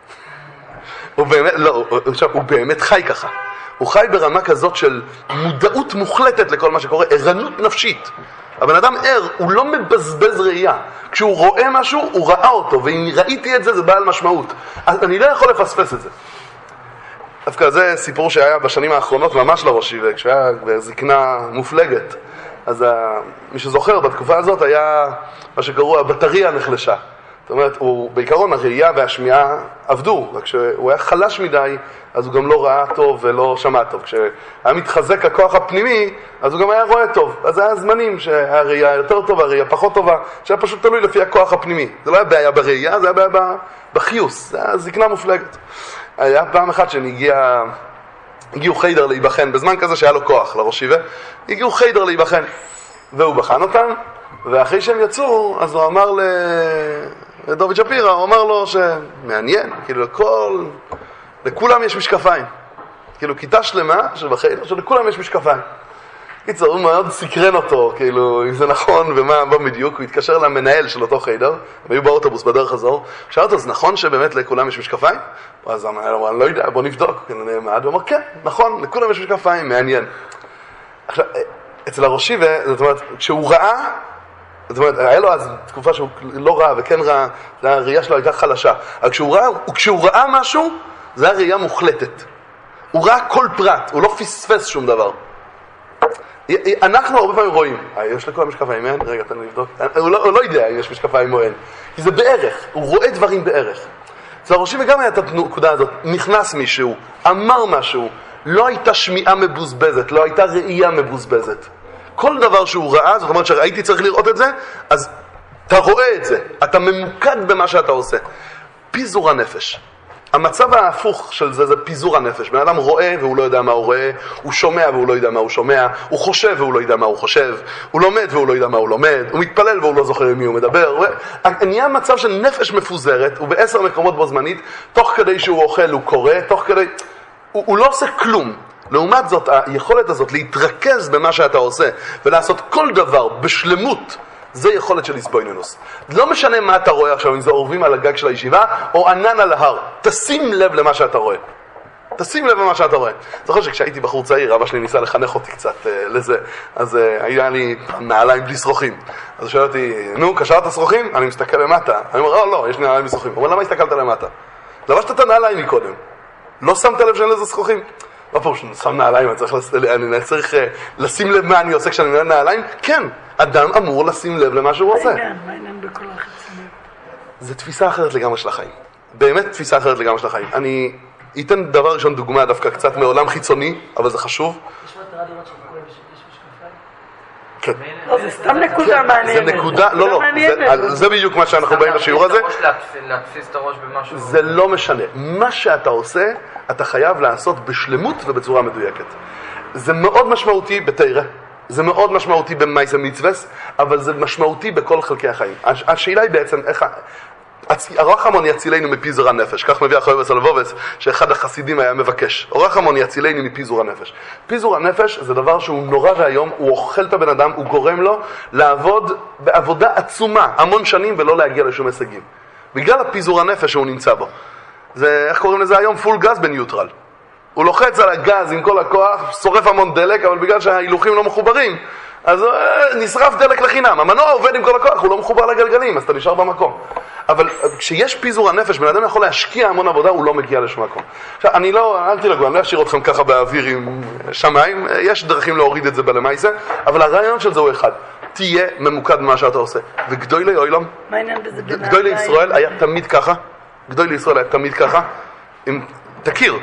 הוא באמת חי ככה. הוא חי ברמה כזאת של מודעות מוחלטת לכל מה שקורה, ערנות נפשית. הבן אדם ער, הוא לא מבזבז ראייה. כשהוא רואה משהו, הוא ראה אותו, ואם ראיתי את זה, זה בעל משמעות. אז אני לא יכול לפספס את זה. דווקא זה סיפור שהיה בשנים האחרונות ממש לראש ישיבה, כשהיה בזקנה מופלגת. אז מי שזוכר, בתקופה הזאת היה מה שקראו הבטריה נחלשה. זאת אומרת, בעיקרון הראייה והשמיעה עבדו, רק כשהוא היה חלש מדי, אז הוא גם לא ראה טוב ולא שמע טוב. כשהיה מתחזק הכוח הפנימי, אז הוא גם היה רואה טוב. אז זה היה זמנים שהראייה יותר טובה, הראייה פחות טובה, שהיה פשוט תלוי לפי הכוח הפנימי. זה לא היה בעיה בראייה, זה היה בעיה בחיוס, זה היה זקנה מופלגת. היה פעם אחת הגיעו חיידר להיבחן, בזמן כזה שהיה לו כוח לראש ישיבה, הגיעו חיידר להיבחן, והוא בחן אותם, ואחרי שהם יצאו, אז הוא אמר לדוד שפירא, הוא אמר לו שמעניין, כאילו לכולם יש משקפיים. כאילו כיתה שלמה שבחיידר, שלכולם יש משקפיים. קיצור, הוא מאוד סקרן אותו, כאילו, אם זה נכון ומה בדיוק, הוא התקשר למנהל של אותו חיידר, והיו באוטובוס בדרך חזור, שאל אותו, אז נכון שבאמת לכולם יש משקפיים? אז המנהל אמר, אני לא יודע, בוא נבדוק. נעמד, הוא אמר, כן, נכון, לכולם יש משקפיים, מעניין. עכשיו, אצל הראש ישיבה, זאת אומרת, כשהוא ראה, זאת אומרת, היה לו אז תקופה שהוא לא ראה וכן ראה, הראייה שלו הייתה חלשה. אבל כשהוא ראה משהו, זה היה ראייה מוחלטת. הוא ראה כל פרט, הוא לא פספס שום דבר. אנחנו הרבה פעמים רואים, יש לכולם משקפיים, אין? רגע, תן לי לבדוק. הוא לא יודע אם יש משקפיים או אין. כי זה בערך, הוא רואה דברים בערך. אצל הראש ישיבה גם הייתה הנקודה הזאת, נכנס מישהו, אמר משהו, לא הייתה שמיעה מבוזבזת, לא הייתה ראייה מבוזבזת. כל דבר שהוא ראה, זאת אומרת שהייתי צריך לראות את זה, אז אתה רואה את זה, אתה ממוקד במה שאתה עושה. פיזור הנפש. המצב ההפוך של זה פיזור הנפש. בן אדם רואה והוא לא יודע מה הוא רואה, הוא שומע והוא לא יודע מה הוא שומע, הוא חושב והוא לא יודע מה הוא חושב, הוא לומד והוא לא יודע מה הוא לומד, הוא מתפלל והוא לא זוכר עם מי הוא מדבר. נהיה מצב של נפש מפוזרת, הוא ב10 מקומות בו זמנית, תוך כדי שהוא אוכל הוא קורא, תוך כדי... הוא לא עושה כלום. לעומת זאת, היכולת הזאת להתרכז במה שאתה עושה ולעשות כל דבר בשלמות, זה יכולת של הסבוינינוס. לא משנה מה אתה רואה עכשיו, אם זה אורבים על הגג של הישיבה או ענן על ההר, תשים לב למה שאתה רואה. תשים לב למה שאתה רואה. זוכר שכשהייתי בחור צעיר, אבא שלי ניסה לחנך אותי קצת לזה, אז היה לי נעליים בלי שרוכים. אז הוא שואל אותי, נו, קשרת שרוכים? אני מסתכל למטה. אני אומר, לא, יש לי נעליים בלי שרוכים. הוא אומר, למה הסתכלת למטה? לבשת את הנעליים מקודם. לא שמת לב שאין לזה שרוכים? לא פה, שאני שם נעליים, אני צריך לשים לב מה אני עושה כשאני מנהל נעליים? כן, אדם אמור לשים לב למה שהוא עושה. מה העניין בכל החיצוני? זה תפיסה אחרת לגמרי של החיים. באמת תפיסה אחרת לגמרי של החיים. אני אתן דבר ראשון דוגמה דווקא קצת מעולם חיצוני, אבל זה חשוב. יש מטרה לראות שכל יש משקפיים? כן. לא, זה סתם נקודה מעניינת. זה נקודה, לא, זה בדיוק מה שאנחנו באים בשיעור הזה. להתפיס את הראש במשהו. זה לא משנה. מה שאתה עושה, אתה חייב לעשות בשלמות ובצורה מדויקת. זה מאוד משמעותי בתורה, זה מאוד משמעותי במעשה מצווה, אבל זה משמעותי בכל חלקי החיים. השאלה היא בעצם איך... הרחמון יצילנו מפיזור הנפש, כך מביא החייב הסלבובס, שאחד החסידים היה מבקש. הרחמון יצילנו מפיזור הנפש. פיזור הנפש זה דבר שהוא נורא והיום, הוא אוכל את הבן אדם, הוא גורם לו לעבוד בעבודה עצומה, המון שנים, ולא להגיע לשום הישגים. בגלל הפיזור הנפש שהוא נמצא בו. זה, איך קוראים לזה היום? פול גז בניוטרל. הוא לוחץ על הגז עם כל הכוח, שורף המון דלק, אבל בגלל שההילוכים לא מחוברים, אז נשרף דלק לחינם. המנוע עובד עם כל הכוח, הוא לא מחובר לגלגלים, אז אתה נשאר במקום. אבל כשיש פיזור הנפש, בן אדם יכול להשקיע המון עבודה, הוא לא מגיע לשום מקום. עכשיו, אל תלגו, אני לא אשאיר אתכם ככה באוויר עם שמיים, יש דרכים להוריד את זה בלמייסה, אבל הרעיון של זה הוא אחד, תהיה ממוקד במה שאתה עושה. וגדולי אוילום, גדולי ישראל היה תמיד ככה, גדולי ישראל היה תמיד ככה, תכיר,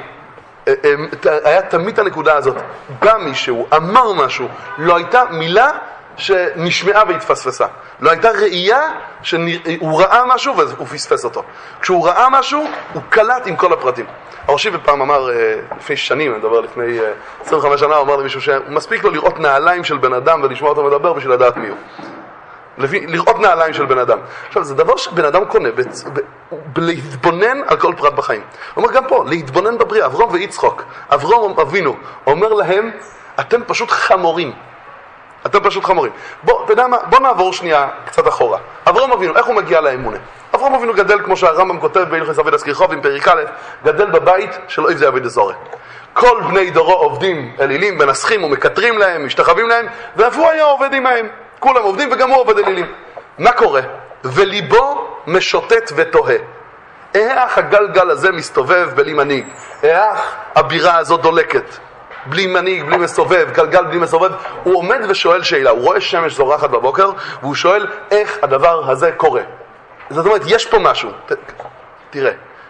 היה תמיד הנקודה הזאת, בא מישהו, אמר משהו, לא הייתה מילה שנשמעה והתפספסה. לא הייתה ראייה שהוא ראה משהו והוא פספס אותו. כשהוא ראה משהו, הוא קלט עם כל הפרטים. הראשי בפעם אמר, לפני שנים, אני מדבר לפני 25 שנה, הוא אמר למישהו שמספיק לו לראות נעליים של בן אדם ולשמוע אותו מדבר בשביל לדעת מי הוא. לראות נעליים של בן אדם. עכשיו, זה דבר שבן אדם קונה להתבונן על כל פרט בחיים. הוא אומר גם פה, להתבונן בבריאה. אברהם ויצחוק, אברהם אבינו, אומר להם, אתם פשוט חמורים. אתם פשוט חמורים. בוא נעבור שנייה קצת אחורה. אברהם אבינו, איך הוא מגיע לאמונה? אברהם אבינו גדל, כמו שהרמב"ם כותב בהלכות אבידס כריכובים, פרק א', גדל בבית של אויב זה אבידס זורה. כל בני דורו עובדים אלילים, מנסחים ומקטרים להם, משתחווים להם, ואף הוא היה עובד עמהם. כולם עובדים וגם הוא עובד אלילים. מה קורה? וליבו משוטט ותוהה. איך הגלגל הזה מסתובב בלי מנהיג? איך הבירה הזאת דולקת? בלי מנהיג, בלי מסובב, גלגל בלי מסובב. הוא עומד ושואל שאלה, הוא רואה שמש זורחת בבוקר, והוא שואל איך הדבר הזה קורה. זאת אומרת, יש פה משהו. תראה,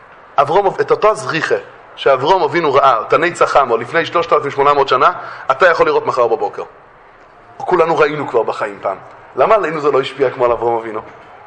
את אותו זריחה שאברהם אבינו ראה, תני צחם, או לפני 3,800 שנה, אתה יכול לראות מחר בבוקר. כולנו ראינו כבר בחיים פעם. למה עלינו זה לא השפיע כמו על אברהם אבינו?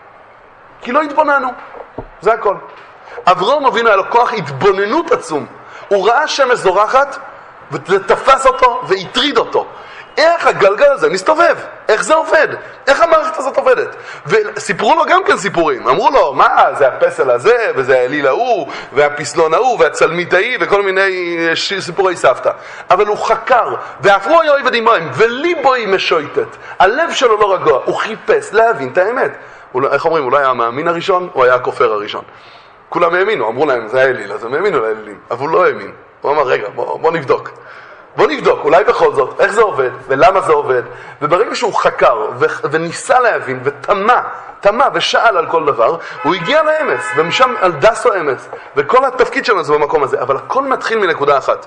כי לא התבוננו. זה הכל. אברהם אבינו היה לו כוח התבוננות עצום. הוא ראה שמש זורחת, ותפס אותו והטריד אותו. איך הגלגל הזה מסתובב? איך זה עובד? איך המערכת הזאת עובדת? וסיפרו לו גם כן סיפורים. אמרו לו, מה? זה הפסל הזה, וזה האליל ההוא, והפסלון ההוא, והצלמית ההיא, וכל מיני סיפורי סבתא. אבל הוא חקר, ואפרו היה עובד עמהם, וליבו היא משויטת. הלב שלו לא רגוע, הוא חיפש להבין את האמת. איך אומרים, אולי היה המאמין הראשון, או היה הכופר הראשון? כולם האמינו, אמרו להם, זה האליל, אז הם האמינו לאלילים, אבל הוא לא האמין. הוא אמר, רגע, בוא נבדוק. בוא נבדוק, אולי בכל זאת, איך זה עובד, ולמה זה עובד. וברגע שהוא חקר, וניסה להבין, ותמה ושאל על כל דבר, הוא הגיע לאמס, ומשם על דסו אמס, וכל התפקיד שלנו זה במקום הזה. אבל הכל מתחיל מנקודה אחת.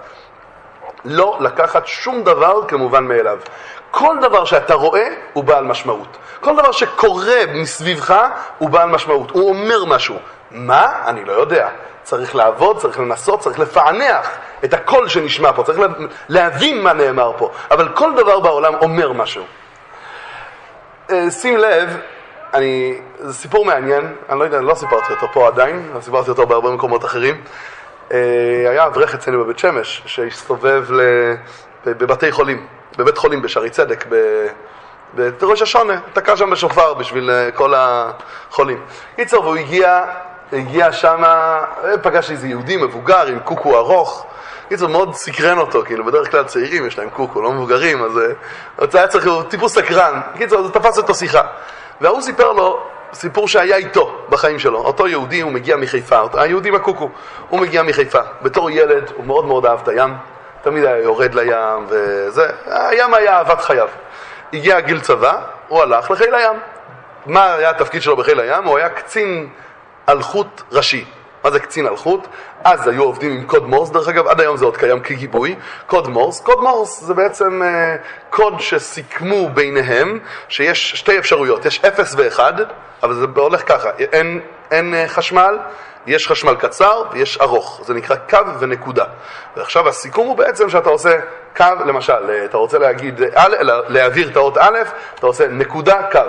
לא לקחת שום דבר כמובן מאליו. כל דבר שאתה רואה הוא בעל משמעות. כל דבר שקורה מסביבך הוא בעל משמעות. הוא אומר משהו. מה? אני לא יודע. צריך לעבוד, צריך לנסות, צריך לפענח את הקול שנשמע פה, צריך להבין מה נאמר פה. אבל כל דבר בעולם אומר משהו. שים לב, זה סיפור מעניין, אני לא יודע, לא סיפרתי אותו פה עדיין, לא סיפרתי אותו בהרבה מקומות אחרים. היה אברך אצלנו בבית שמש שהסתובב בבתי חולים, בבית חולים בשערי צדק, בראש השונה, תקע שם בשופר בשביל כל החולים. קיצור, והוא הגיע שם, פגש איזה יהודי מבוגר עם קוקו ארוך. קיצור, מאוד סקרן אותו, כאילו, בדרך כלל צעירים יש להם קוקו, לא מבוגרים, אז היה צריך, הוא טיפוס סקרן. קיצור, זה תפס אותו שיחה. והוא סיפר לו סיפור שהיה איתו בחיים שלו. אותו יהודי, הוא מגיע מחיפה, היהודי בקוקו, הוא מגיע מחיפה. בתור ילד, הוא מאוד מאוד אהב את הים, תמיד היה יורד לים, וזה, הים היה אהבת חייו. הגיע גיל צבא, הוא הלך לחיל הים. מה היה התפקיד שלו בחיל הים? הוא היה קצין אלחוט ראשי. מה זה קצין אלחוט? אז היו עובדים עם קוד מורס, דרך אגב, עד היום זה עוד קיים כגיבוי. קוד מורס. קוד מורס זה בעצם קוד שסיכמו ביניהם שיש שתי אפשרויות, יש 0 ו-1, אבל זה הולך ככה, אין חשמל, יש חשמל קצר ויש ארוך, זה נקרא קו ונקודה. ועכשיו הסיכום הוא בעצם שאתה עושה קו, למשל, אתה רוצה להעביר את האות א', אתה עושה נקודה קו.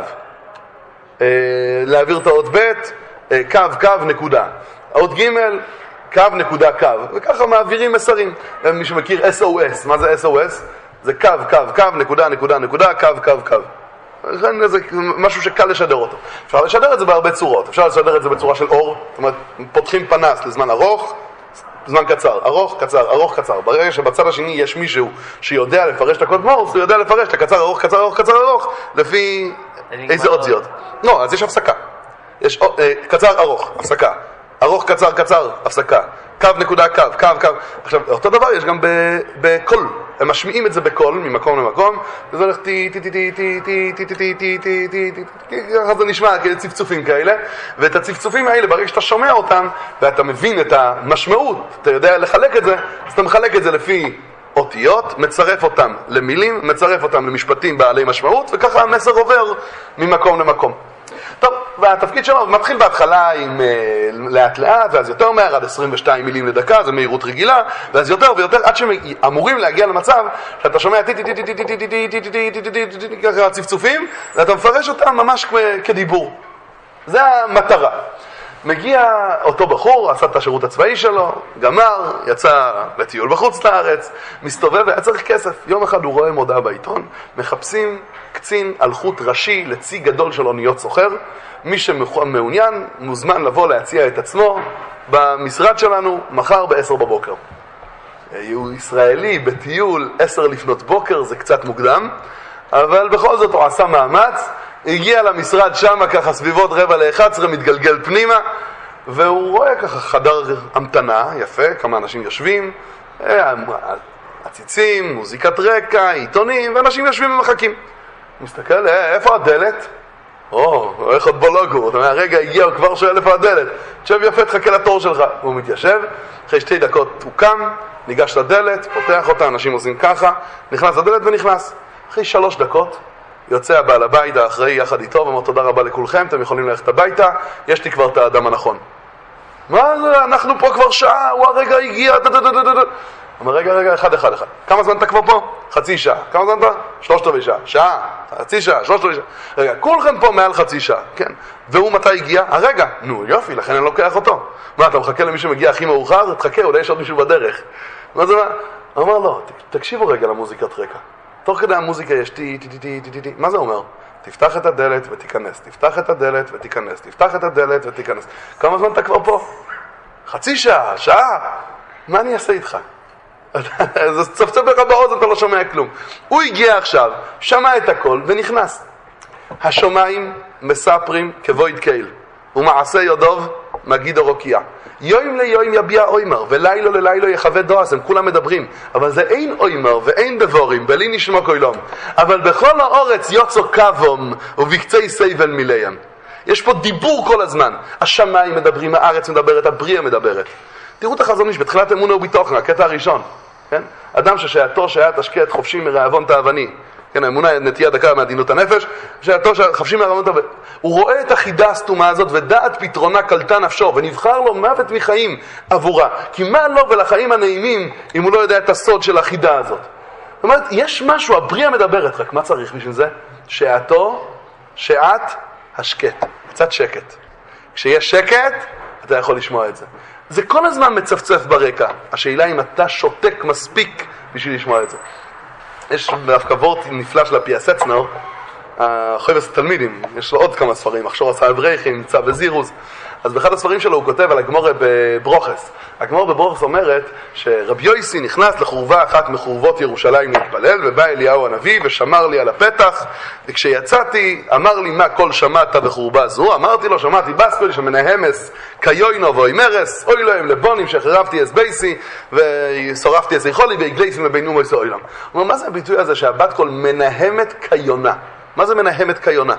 להעביר את האות ב', קו, קו, נקודה. האות ג', קו, נקודה, קו. וככה מעבירים מסרים. מי שמכיר SOS, מה זה SOS? זה קו, קו, קו, נקודה, נקודה, נקודה, קו, קו, קו. זה משהו שקל לשדר אותו. אפשר לשדר את זה בהרבה צורות. אפשר לשדר את זה בצורה של אור. זאת אומרת, פותחים פנס לזמן ארוך, זמן קצר, ארוך, קצר, ארוך, קצר. ברגע שבצד השני יש מישהו שיודע לפרש את הקוד מורס, הוא יודע לפרש את הקצר, ארוך, קצר, ארוך, קצר, ארוך, לפי איזה אותיות. לא, אז יש הפסקה. יש קצר, ארוך, הפסקה. ארוך, קצר, קצר, הפסקה. קו, נקודה, קו, קו, קו. עכשיו, אותו דבר יש גם בקול. הם משמיעים את זה בקול, ממקום למקום, וזה הולך טי, טי, טי, טי, טי, טי, טי, טי, טי, טי, טי, טי, טי, ככה זה נשמע, כאלה צפצופים כאלה, ואת הצפצופים האלה, ברגע שאתה שומע אותם, ואתה מבין את המשמעות, אתה יודע לחלק את זה, אז אתה מחלק את זה לפי אותיות, מצרף אותם למילים, מצרף אותם למשפטים בעלי משמעות, וככה המסר עובר ממקום למקום. טוב, והתפקיד שלו מתחיל בהתחלה עם לאט לאט, ואז יותר מהר, עד 22 מילים לדקה, זה מהירות רגילה, ואז יותר ויותר, עד שאמורים להגיע למצב שאתה שומע טי טי טי טי טי טי טי טי טי טי טי טי טי טי ככה צפצופים, ואתה מפרש אותם ממש כדיבור. זה המטרה. מגיע אותו בחור, עשה את השירות הצבאי שלו, גמר, יצא לטיול בחוץ לארץ, מסתובב והיה צריך כסף. יום אחד הוא רואה מודעה בעיתון, מחפשים קצין אלחוט ראשי לצי גדול של אוניות סוחר. מי שמעוניין מוזמן לבוא להציע את עצמו במשרד שלנו מחר ב-10 בבוקר. הוא ישראלי בטיול 10 לפנות בוקר, זה קצת מוקדם, אבל בכל זאת הוא עשה מאמץ, הגיע למשרד שם ככה סביבות 10:45, מתגלגל פנימה, והוא רואה ככה חדר המתנה, יפה, כמה אנשים יושבים, עציצים, מוזיקת רקע, עיתונים, ואנשים יושבים ומחכים. הוא מסתכל, איפה הדלת? איך עוד בלוגו? אתה אומר, רגע, הגיע, הוא כבר שואל איפה הדלת. תשב יפה, תחכה לתור שלך. הוא מתיישב, אחרי 2 דקות הוא קם, ניגש לדלת, פותח אותה, אנשים עושים ככה, נכנס לדלת ונכנס. אחרי 3 דקות, יוצא הבעל הבית האחראי יחד איתו, ואומר תודה רבה לכולכם, אתם יכולים ללכת הביתה, יש לי כבר את האדם הנכון. מה זה? אנחנו פה כבר שעה, הוא הרגע הגיע, אומר רגע, אחד. כמה זמן אתה כבר פה? חצי שעה. כמה זמן אתה? 3/4 שעה. שעה, חצי שעה, 3/4 שעה. רגע, כולכם פה מעל חצי שעה, כן. והוא מתי הגיע? הרגע. נו, יופי, לכן אני לוקח אותו. מה, אתה מחכה למי שמגיע הכי מאוחר? תחכה, אולי יש עוד מישהו בדרך. מה זה מה? הוא אומר, לא, תקשיבו רגע למוזיקת רקע. תוך כדי המוזיקה יש טי. מה זה אומר? תפתח את הדלת ותיכנס, תפתח את הדלת ותיכנס, תפתח את הדלת ותיכנס. כמה זמן אתה כבר פה? חצי שעה, שעה. מה אני אעשה איתך? זה צפצף לך באוזן, אתה לא שומע כלום. הוא הגיע עכשיו, שמע את הכל ונכנס. השומעים מספרים כבויד קייל, ומעשה יודוב מגיד אורוקייה. יוים ליוים יביע אוימר, ולילו ללילו יחווה דועס, הם כולם מדברים. אבל זה אין אוימר ואין דבורים, בלי נשמע קוילום. אבל בכל האורץ יוצא קוום, ובקצי סייבל מיליהם. יש פה דיבור כל הזמן. השמיים מדברים, הארץ מדברת, הבריאה מדברת. תראו את החזון איש, בתחילת אמונה וביטוחן, הקטע הראשון. כן? אדם ששעתו שהיה תשקיע את חופשי מרעבון תאווני. כן, האמונה נטייה דקה מעדינות הנפש, חפשים מהרמות הרבה. הוא רואה את החידה הסתומה הזאת, ודעת פתרונה קלטה נפשו, ונבחר לו מוות מחיים עבורה. כי מה לו ולחיים הנעימים, אם הוא לא יודע את הסוד של החידה הזאת? זאת אומרת, יש משהו, הבריאה מדברת, רק מה צריך בשביל זה? שעת השקט, קצת שקט. כשיש שקט, אתה יכול לשמוע את זה. זה כל הזמן מצפצף ברקע. השאלה אם אתה שותק מספיק בשביל לשמוע את זה. יש דווקא וורט נפלא של הפיה סצנר, חובס התלמידים, יש לו עוד כמה ספרים, מחשור עשה אברייכים, נמצא בזירוס. אז באחד הספרים שלו הוא כותב על הגמורה בברוכס. הגמורה בברוכס אומרת שרבי יויסי נכנס לחורבה אחת מחורבות ירושלים להתפלל, ובא אליהו הנביא ושמר לי על הפתח, וכשיצאתי אמר לי מה כל שמעת בחורבה זו, אמרתי לו שמעתי בסקול שמנהמס קיוינו ואוימרס, אוי להם לבונים שחרבתי אס בייסי ושורפתי אס איכולי והגלייסים לבינו מויסו אוי להם. הוא אומר, מה זה הביטוי הזה שהבת קול מנהמת קיונה? מה זה מנהמת קיונה?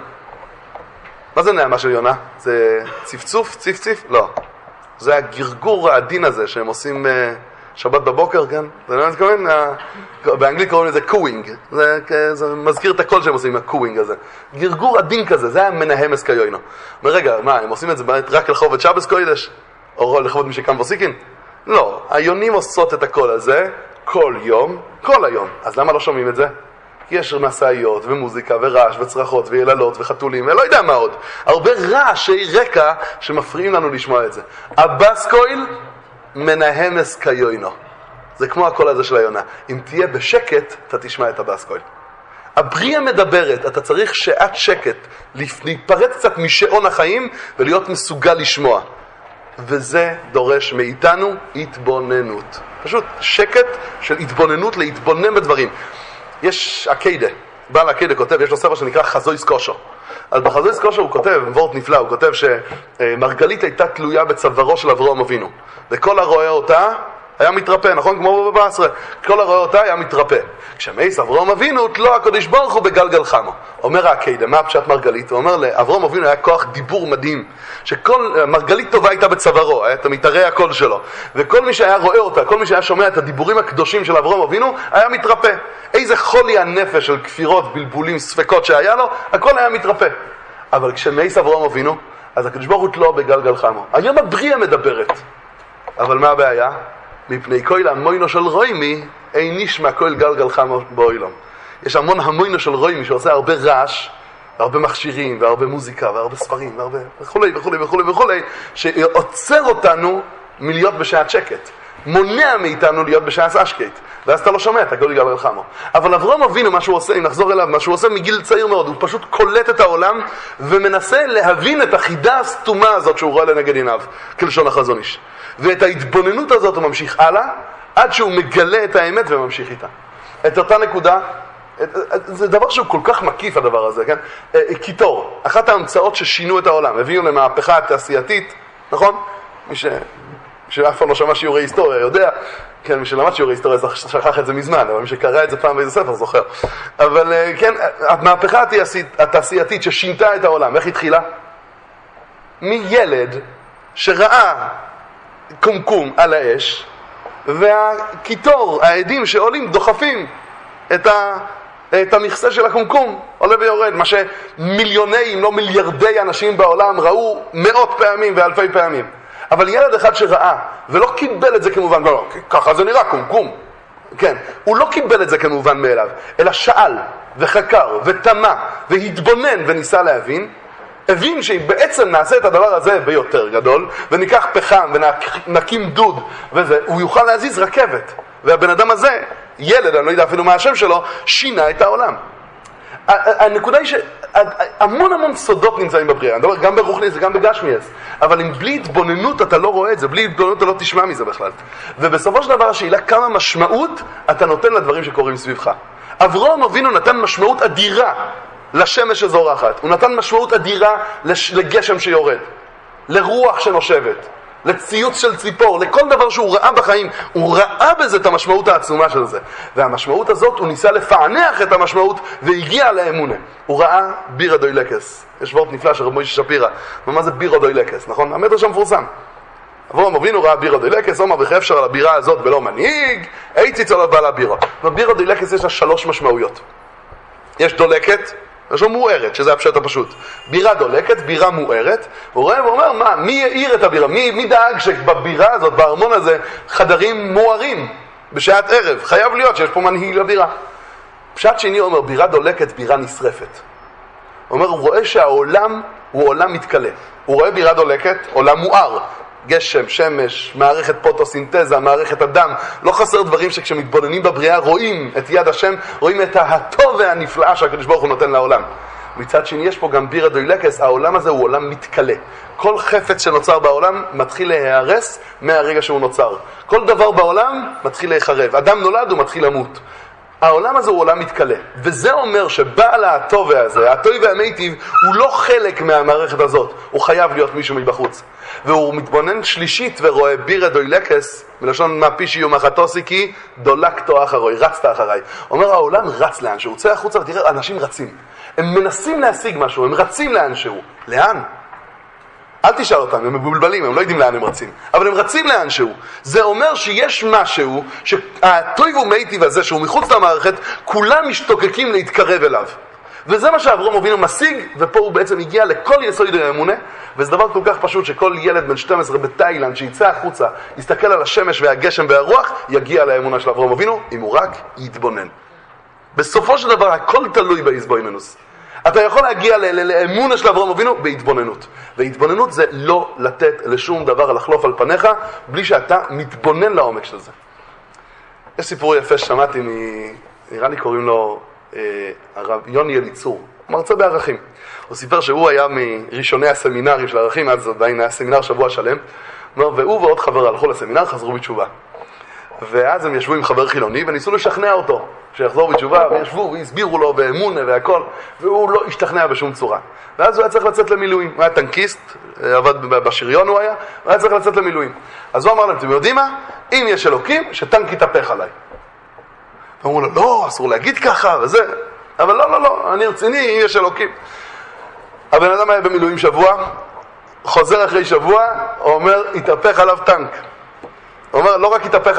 מה זה נעמה של יונה? זה צפצוף? צפציף? לא. זה הגרגור העדין הזה שהם עושים שבת בבוקר, כן? זה לא מתכוון? באנגלית קוראים לזה קווינג. זה מזכיר את הכל שהם עושים, הקווינג הזה. גרגור עדין כזה, זה המנהמס קיוינו. ורגע, מה, הם עושים את זה רק לחובת שבס קוידש? או לחובת מי שקם וסיקין? לא. היונים עושות את הכל הזה כל יום, כל היום. אז למה לא שומעים את זה? יש מסעיות ומוזיקה ורעש וצרחות ויללות וחתולים ולא יודע מה עוד. הרבה רעשי רקע שמפריעים לנו לשמוע את זה. הבסקויל מנהמס קיוינו. זה כמו הקול הזה של היונה. אם תהיה בשקט, אתה תשמע את הבסקויל. הבריאה מדברת, אתה צריך שעת שקט, להיפרד קצת משעון החיים ולהיות מסוגל לשמוע. וזה דורש מאיתנו התבוננות. פשוט שקט של התבוננות להתבונן בדברים. יש הקיידה, בעל הקיידה כותב, יש לו ספר שנקרא חזויס קושו. אז בחזויס קושו הוא כותב, וורט נפלא, הוא כותב שמרגלית הייתה תלויה בצווארו של אברהם אבינו. וכל הרואה אותה היה מתרפא, נכון? כמו בבעשרה. כל הרואה אותה היה מתרפא. כשמייס אברהם אבינו, תלו הקדוש ברוך הוא בגלגל חמו. אומר הקיידה, מה פשט מרגלית? הוא אומר לאברהם אבינו היה כוח דיבור מדהים. שכל מרגלית טובה הייתה בצווארו, היה מתארי הקול שלו. וכל מי שהיה רואה אותה, כל מי שהיה שומע את הדיבורים הקדושים של אברהם אבינו, היה מתרפא. איזה חולי הנפש של כפירות, בלבולים, ספקות שהיה לו, הכל היה מתרפא. אבל כשמייס אברהם אבינו, אז הקדוש ברוך הוא תלו בגלגל חמו. היום הבריאה מדברת. אבל מה הבעיה? מפני כל המוינו של רוימי, אין נשמע כל גלגל חמו באוילום. יש המון המוינו של רוימי שעושה הרבה רעש, הרבה מכשירים, והרבה מוזיקה, והרבה ספרים, והרבה וכולי וכולי וכולי וכולי, שעוצר אותנו מלהיות בשעת שקט. מונע מאיתנו להיות בשעת אשקט. ואז אתה לא שומע את הכל גלגל חמו. אבל אברהם אבינו, מה שהוא עושה, אם נחזור אליו, מה שהוא עושה מגיל צעיר מאוד, הוא פשוט קולט את העולם, ומנסה להבין את החידה הסתומה הזאת שהוא רואה לנגד עיניו, כלשון החזון איש. ואת ההתבוננות הזאת הוא ממשיך הלאה, עד שהוא מגלה את האמת וממשיך איתה. את אותה נקודה, זה דבר שהוא כל כך מקיף הדבר הזה, כן? קיטור, אחת ההמצאות ששינו את העולם, הביאו למהפכה התעשייתית, נכון? מי שאף פעם לא שמע שיעורי היסטוריה יודע, כן, מי שלמד שיעורי היסטוריה שכח את זה מזמן, אבל מי שקרא את זה פעם באיזה ספר זוכר. אבל כן, המהפכה התעשייתית ששינתה את העולם, איך התחילה? מילד שראה קומקום על האש, והקיטור, העדים שעולים דוחפים את המכסה של הקומקום, עולה ויורד, מה שמיליוני אם לא מיליארדי אנשים בעולם ראו מאות פעמים ואלפי פעמים. אבל ילד אחד שראה ולא קיבל את זה כמובן, לא, ככה זה נראה קומקום, כן, הוא לא קיבל את זה כמובן מאליו, אלא שאל וחקר ותמה והתבונן וניסה להבין, הבין שבעצם נעשה את הדבר הזה ביותר גדול, וניקח פחם ונקים דוד וזה, הוא יוכל להזיז רכבת. והבן אדם הזה, ילד, אני לא יודע אפילו מה השם שלו, שינה את העולם. הנקודה היא שהמון סודות נמצאים בבריאה, אני מדבר גם ברוחניס וגם בגשמיאס, אבל אם בלי התבוננות אתה לא רואה את זה, בלי התבוננות אתה לא תשמע מזה בכלל. ובסופו של דבר השאלה כמה משמעות אתה נותן לדברים שקורים סביבך. אברהם אבינו נתן משמעות אדירה לשמש שזורחת, הוא נתן משמעות אדירה לגשם שיורד, לרוח שנושבת, לציוץ של ציפור, לכל דבר שהוא ראה בחיים, הוא ראה בזה את המשמעות העצומה של זה. והמשמעות הזאת, הוא ניסה לפענח את המשמעות והגיע לאמונה. הוא ראה בירה דוילקס. יש וורט נפלא של רב מוישה שפירא. מה זה בירה דוילקס, נכון? המדרש המפורסם. אברהם אבינו ראה בירה דוילקס, אומר וכי אפשר על הבירה הזאת בלא מנהיג, איציץ עליו בעל הבירה. בבירה דוילקס יש לה 3 משמעויות. יש דולקת, יש לו מוארת, שזה הפשט הפשוט. בירה דולקת, בירה מוארת, הוא רואה ואומר, מה, מי יאיר את הבירה? מי דאג שבבירה הזאת, בארמון הזה, חדרים מוארים בשעת ערב? חייב להיות שיש פה מנהיג לבירה. פשט שני אומר, בירה דולקת, בירה נשרפת. הוא אומר, הוא רואה שהעולם הוא עולם מתקלה. הוא רואה בירה דולקת, עולם מואר. גשם, שמש, מערכת פוטוסינתזה, מערכת הדם. לא חסר דברים שכשמתבוננים בבריאה רואים את יד השם, רואים את הטוב והנפלאה שהקדוש ברוך הוא נותן לעולם. מצד שני יש פה גם בירה דולקת, העולם הזה הוא עולם מתקלה. כל חפץ שנוצר בעולם מתחיל להיהרס מהרגע שהוא נוצר. כל דבר בעולם מתחיל להיחרב. אדם נולד הוא מתחיל למות. העולם הזה הוא עולם מתקלה, וזה אומר שבעל הטוב הזה, הטוב והמיטיב, הוא לא חלק מהמערכת הזאת, הוא חייב להיות מישהו מבחוץ. והוא מתבונן שלישית ורואה בירה דוילקס, מלשון מה פישי ומחתוסי, כי דולקתו אחרוי, רצת אחריי. אומר העולם רץ לאן שהוא, צא החוצה ותראה, אנשים רצים. הם מנסים להשיג משהו, הם רצים לאן שהוא. לאן? אל תשאל אותם, הם מבולבלים, הם לא יודעים לאן הם רצים. אבל הם רצים לאן שהוא. זה אומר שיש משהו, שהטוב ומיטיב הזה, שהוא מחוץ למערכת, כולם משתוקקים להתקרב אליו. וזה מה שאברהם אבינו משיג, ופה הוא בעצם הגיע לכל יסוד האמונה, וזה דבר כל כך פשוט שכל ילד בן 12 בתאילנד שיצא החוצה, יסתכל על השמש והגשם והרוח, יגיע לאמונה של אברהם אבינו, אם הוא רק יתבונן. בסופו של דבר, הכל תלוי בהתבוננות. אתה יכול להגיע לאמונה של אברהם אבינו בהתבוננות. והתבוננות זה לא לתת לשום דבר לחלוף על פניך, בלי שאתה מתבונן לעומק של זה. יש סיפור יפה ששמעתי, נראה לי קוראים לו הרב יוני אליצור, מרצה בערכים. הוא סיפר שהוא היה מראשוני הסמינרים של ערכים, אז עדיין היה סמינר שבוע שלם, והוא ועוד חבר הלכו לסמינר, חזרו בתשובה. ואז הם ישבו עם חבר חילוני וניסו לשכנע אותו שיחזור בתשובה, וישבו והסבירו לו באמונה והכל, והוא לא השתכנע בשום צורה. ואז הוא היה צריך לצאת למילואים. הוא היה טנקיסט, עבד בשריון הוא היה צריך לצאת למילואים. אז הוא אמר להם, אתם יודעים מה? אם יש אלוקים, שטנק יתהפך עליי. ואמרו לו, לא, אסור להגיד ככה וזה. אבל לא, אני רציני, אם יש אלוקים. הבן אדם היה במילואים שבוע, חוזר אחרי שבוע, הוא אומר, יתהפך עליו טנק. הוא אומר, לא רק יתהפך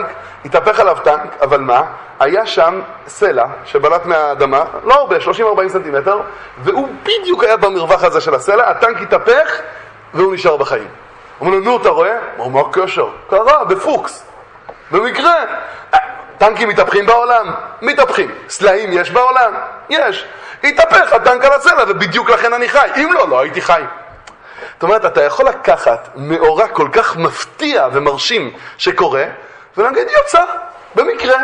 עליו טנק, אבל מה? היה שם סלע שבלט מהאדמה, לא הרבה, 30-40 סנטימטר, והוא בדיוק היה במרווח הזה של הסלע, הטנק התהפך, והוא נשאר בחיים. הוא אומר לו, נו, אתה רואה? הוא אומר, מה הקשר? קרה, בפוקס. במקרה. טנקים מתהפכים בעולם? מתהפכים. סלעים יש בעולם? יש. התהפך הטנק על הסלע, ובדיוק לכן אני חי. אם לא הייתי חי. זאת אומרת, אתה יכול לקחת מאורע כל כך מפתיע ומרשים שקורה, ולהגיד, יוצא, במקרה.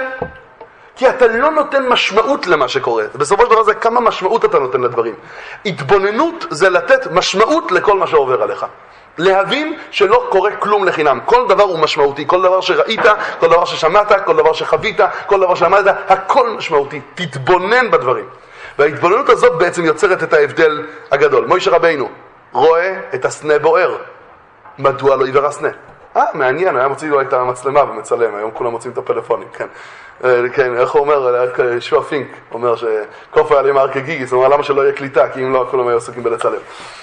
כי אתה לא נותן משמעות למה שקורה. בסופו של דבר זה כמה משמעות אתה נותן לדברים. התבוננות זה לתת משמעות לכל מה שעובר עליך. להבין שלא קורה כלום לחינם. כל דבר הוא משמעותי. כל דבר שראית, כל דבר ששמעת, כל דבר שחווית, כל דבר שאמרת, הכל משמעותי. תתבונן בדברים. וההתבוננות הזאת בעצם יוצרת את ההבדל הגדול. מוישה רבינו רואה את הסנה בוער. מדוע לא עיוור הסנה? מעניין, היה מוציא לו את המצלמה ומצלם, היום כולם מוצאים את הפלאפונים, כן. כן, איך הוא אומר, שוע פינק, אומר שקוף היה לי מרק גיגיס, הוא אומר למה שלא יהיה קליטה, כי אם לא, כולם היו עסוקים בלצלם.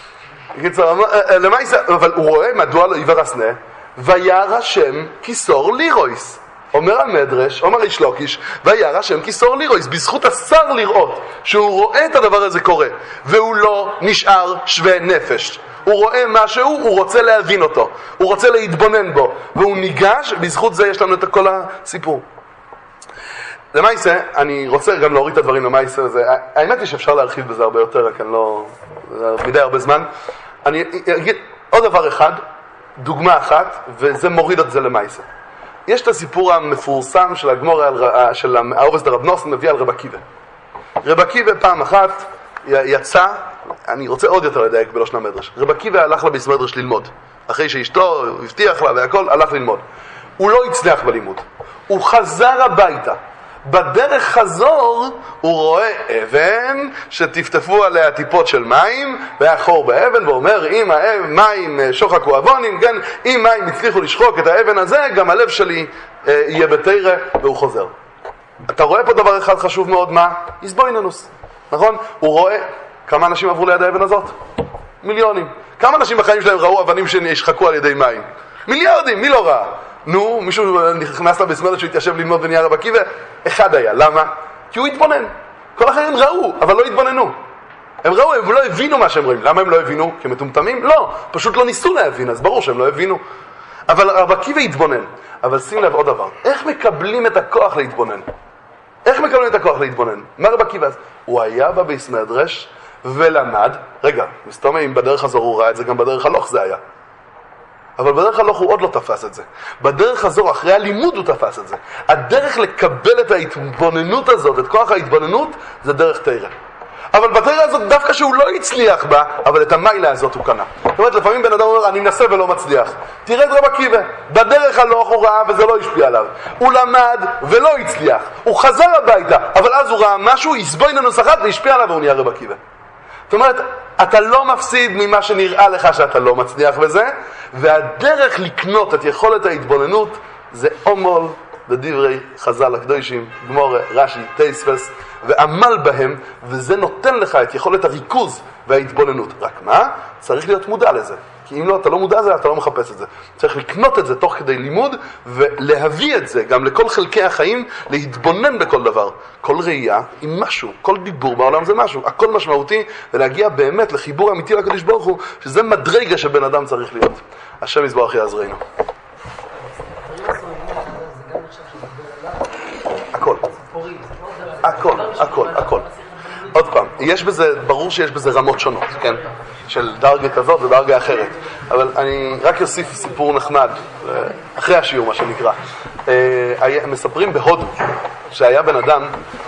אבל הוא רואה מדוע לא עיוור הסנה, וירא השם כיסור לירויס. אומר המדרש, אומר איש לוקיש, וירא השם כיסור לירויס, בזכות השר לראות, שהוא רואה את הדבר הזה קורה, והוא לא נשאר שווה נפש. הוא רואה משהו, הוא רוצה להבין אותו, הוא רוצה להתבונן בו, והוא ניגש, בזכות זה יש לנו את כל הסיפור. למעשה, אני רוצה גם להוריד את הדברים למעשה הזה. האמת היא שאפשר להרחיב בזה הרבה יותר, רק אני לא... מדי הרבה זמן. אני אגיד עוד דבר אחד, דוגמה אחת, וזה מוריד את זה למעשה. יש את הסיפור המפורסם של הגמור של האורס דרב נוסן מביא על רב עקיבא. רב עקיבא פעם אחת יצא, אני רוצה עוד יותר לדייק בלשון המדרש. רב עקיבא הלך לביס מדרש ללמוד. אחרי שאשתו הבטיח לה והכל, הלך ללמוד. הוא לא הצליח בלימוד. הוא חזר הביתה. בדרך חזור הוא רואה אבן שטפטפו עליה טיפות של מים, והיה חור באבן, ואומר, אם המים שוחקו אבונים, כן, אם מים הצליחו לשחוק את האבן הזה, גם הלב שלי יהיה בתירה, והוא חוזר. אתה רואה פה דבר אחד חשוב מאוד, מה? איזבויננוס, נכון? הוא רואה כמה אנשים עברו ליד האבן הזאת? מיליונים. כמה אנשים בחיים שלהם ראו אבנים שנשחקו על ידי מים? מיליארדים, מי לא ראה? נו, מישהו נכנס לבית מדרש שהוא התיישב ללמוד ונהיה רב עקיבא? אחד היה. למה? כי הוא התבונן. כל החיים הם ראו, אבל לא התבוננו. הם ראו, הם לא הבינו מה שהם רואים. למה הם לא הבינו? כי הם מטומטמים? לא, פשוט לא ניסו להבין, אז ברור שהם לא הבינו. אבל רבי עקיבא התבונן. אבל שים לב עוד דבר, איך מקבלים את הכוח להתבונן? איך מקבלים את הכוח להתבונן? מה רבי עקיבא? הוא היה בביס מדרש ולמד, רגע, מסתובב אם בדרך הזו הוא ראה את זה, גם בדרך הלוך זה היה. אבל בדרך הלוך הוא עוד לא תפס את זה. בדרך הזו, אחרי הלימוד הוא תפס את זה. הדרך לקבל את ההתבוננות הזאת, את כוח ההתבוננות, זה דרך תורה. אבל בתורה הזאת, דווקא שהוא לא הצליח בה, אבל את המיילה הזאת הוא קנה. זאת אומרת, לפעמים בן אדם אומר, אני מנסה ולא מצליח. תראה את רבי עקיבא, בדרך הלוך הוא ראה וזה לא השפיע עליו. הוא למד ולא הצליח. הוא חזר הביתה, אבל אז הוא ראה משהו, הסבוי ננוס אחת והשפיע עליו והוא נהיה רבי עקיבא. זאת אומרת, אתה לא מפסיד ממה שנראה לך שאתה לא מצליח בזה, והדרך לקנות את יכולת ההתבוננות זה עומל בדברי חז"ל הקדושים, גמורה, רש"י, תוספות, ועמל בהם, וזה נותן לך את יכולת הריכוז וההתבוננות. רק מה? צריך להיות מודע לזה. כי אם לא, אתה לא מודע לזה, אתה לא מחפש את זה. צריך לקנות את זה תוך כדי לימוד, ולהביא את זה גם לכל חלקי החיים, להתבונן בכל דבר. כל ראייה עם משהו, כל דיבור בעולם זה משהו, הכל משמעותי, ולהגיע באמת לחיבור אמיתי לקדוש ברוך הוא, שזה מדרגה שבן אדם צריך להיות. השם יזברך יעזרנו. הכל. הכל. עוד פעם, יש בזה, ברור שיש בזה רמות שונות, כן? של דרגה כזאת ודרגה אחרת. אבל אני רק אוסיף סיפור נחמד, אחרי השיעור, מה שנקרא. מספרים בהודו, שהיה בן אדם,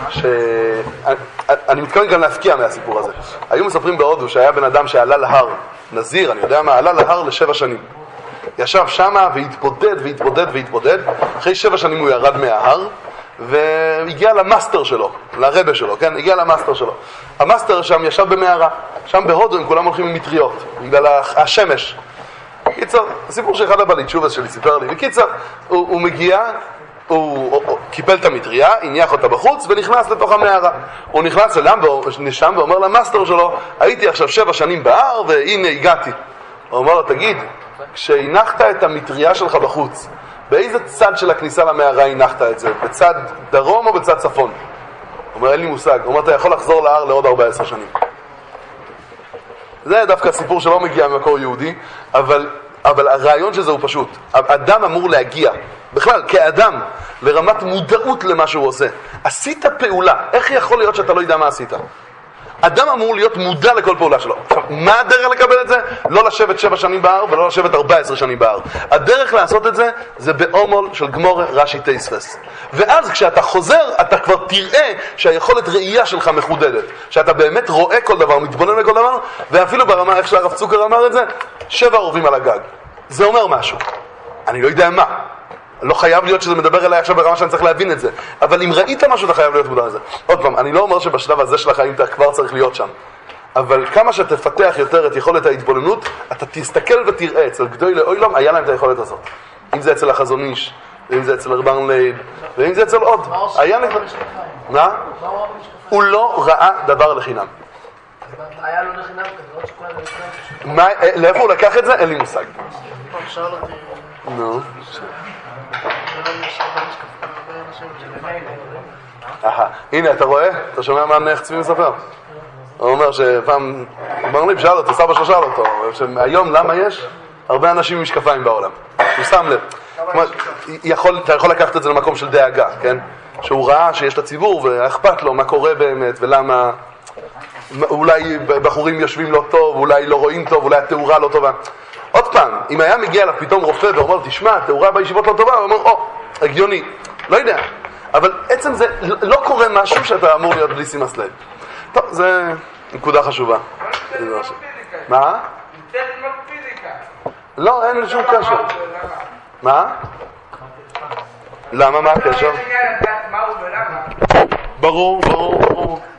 אני מתכוון גם להפקיע מהסיפור הזה. היו מספרים בהודו שהיה בן אדם שעלה להר, נזיר, אני יודע מה, עלה להר ל7 שנים. ישב שמה והתבודד. אחרי 7 שנים הוא ירד מההר, והגיע למאסטר שלו, לרבא שלו, כן? הגיע למאסטר שלו. המאסטר שם ישב במערה. שם בהודו הם כולם הולכים עם מטריות, בגלל השמש. קיצר, הסיפור שאחד הבעלי תשובה שלי סיפר לי. בקיצר, הוא מגיע, הוא קיפל את המטריה, הניח אותה בחוץ ונכנס לתוך המערה. הוא נכנס אליו ונשם ואומר למאסטר שלו, הייתי עכשיו 7 שנים בהר והנה הגעתי. הוא אומר לו, תגיד, כשהנחת את המטריה שלך בחוץ, באיזה צד של הכניסה למערה הנחת את זה? בצד דרום או בצד צפון? הוא אומר, אין לי מושג. הוא אומר, אתה יכול לחזור להר לעוד 14 שנים. זה דווקא סיפור שלא מגיע ממקור יהודי, אבל הרעיון של זה הוא פשוט. אדם אמור להגיע, בכלל, כאדם, לרמת מודעות למה שהוא עושה. עשית פעולה, איך יכול להיות שאתה לא יודע מה עשית? אדם אמור להיות מודע לכל פעולה שלו. עכשיו, מה הדרך לקבל את זה? לא לשבת 7 שנים בהר ולא לשבת 14 שנים בהר. הדרך לעשות את זה, זה בעומל של גמורה, רש"י, תוספות. ואז כשאתה חוזר, אתה כבר תראה שהיכולת ראייה שלך מחודדת. שאתה באמת רואה כל דבר, מתבונן בכל דבר, ואפילו ברמה, איך שהרב צוקר אמר את זה, 7 עורבים על הגג. זה אומר משהו. אני לא יודע מה. לא חייב להיות שזה מדבר אליי עכשיו ברמה שאני צריך להבין את זה. אבל אם ראית משהו, אתה חייב להיות מודע לזה. עוד פעם, אני לא אומר שבשלב הזה של החיים אתה כבר צריך להיות שם. אבל כמה שתפתח יותר את יכולת ההתבוננות, אתה תסתכל ותראה. אצל גדולי עולם היה להם את היכולת הזאת. אם זה אצל החזון איש, ואם זה אצל רבן לייב, ואם זה אצל עוד. היה להם... מה? הוא לא ראה דבר לחינם. היה לו לחינם כזה, לאיפה הוא לקח את זה? אין לי מושג. נו. הנה, אתה רואה? אתה שומע מה נח צבי מספר? הוא אומר שפעם, אמר לי, שאל אותו, סבא שלו שאל אותו, שהיום למה יש הרבה אנשים עם משקפיים בעולם? הוא שם לב. אתה יכול לקחת את זה למקום של דאגה, כן? שהוא ראה שיש לציבור ואכפת לו מה קורה באמת ולמה אולי בחורים יושבים לא טוב, אולי לא רואים טוב, אולי התאורה לא טובה. עוד פעם, אם היה מגיע לה פתאום רופא ואומר, תשמע, התאורה בישיבות לא טובה, הוא אומר, הגיוני, לא יודע. אבל עצם זה, לא קורה משהו שאתה אמור להיות בלי שימת לב. טוב, זה נקודה חשובה. מה? לא, אין לי שום קשר. מה? למה? מה הקשר? ברור.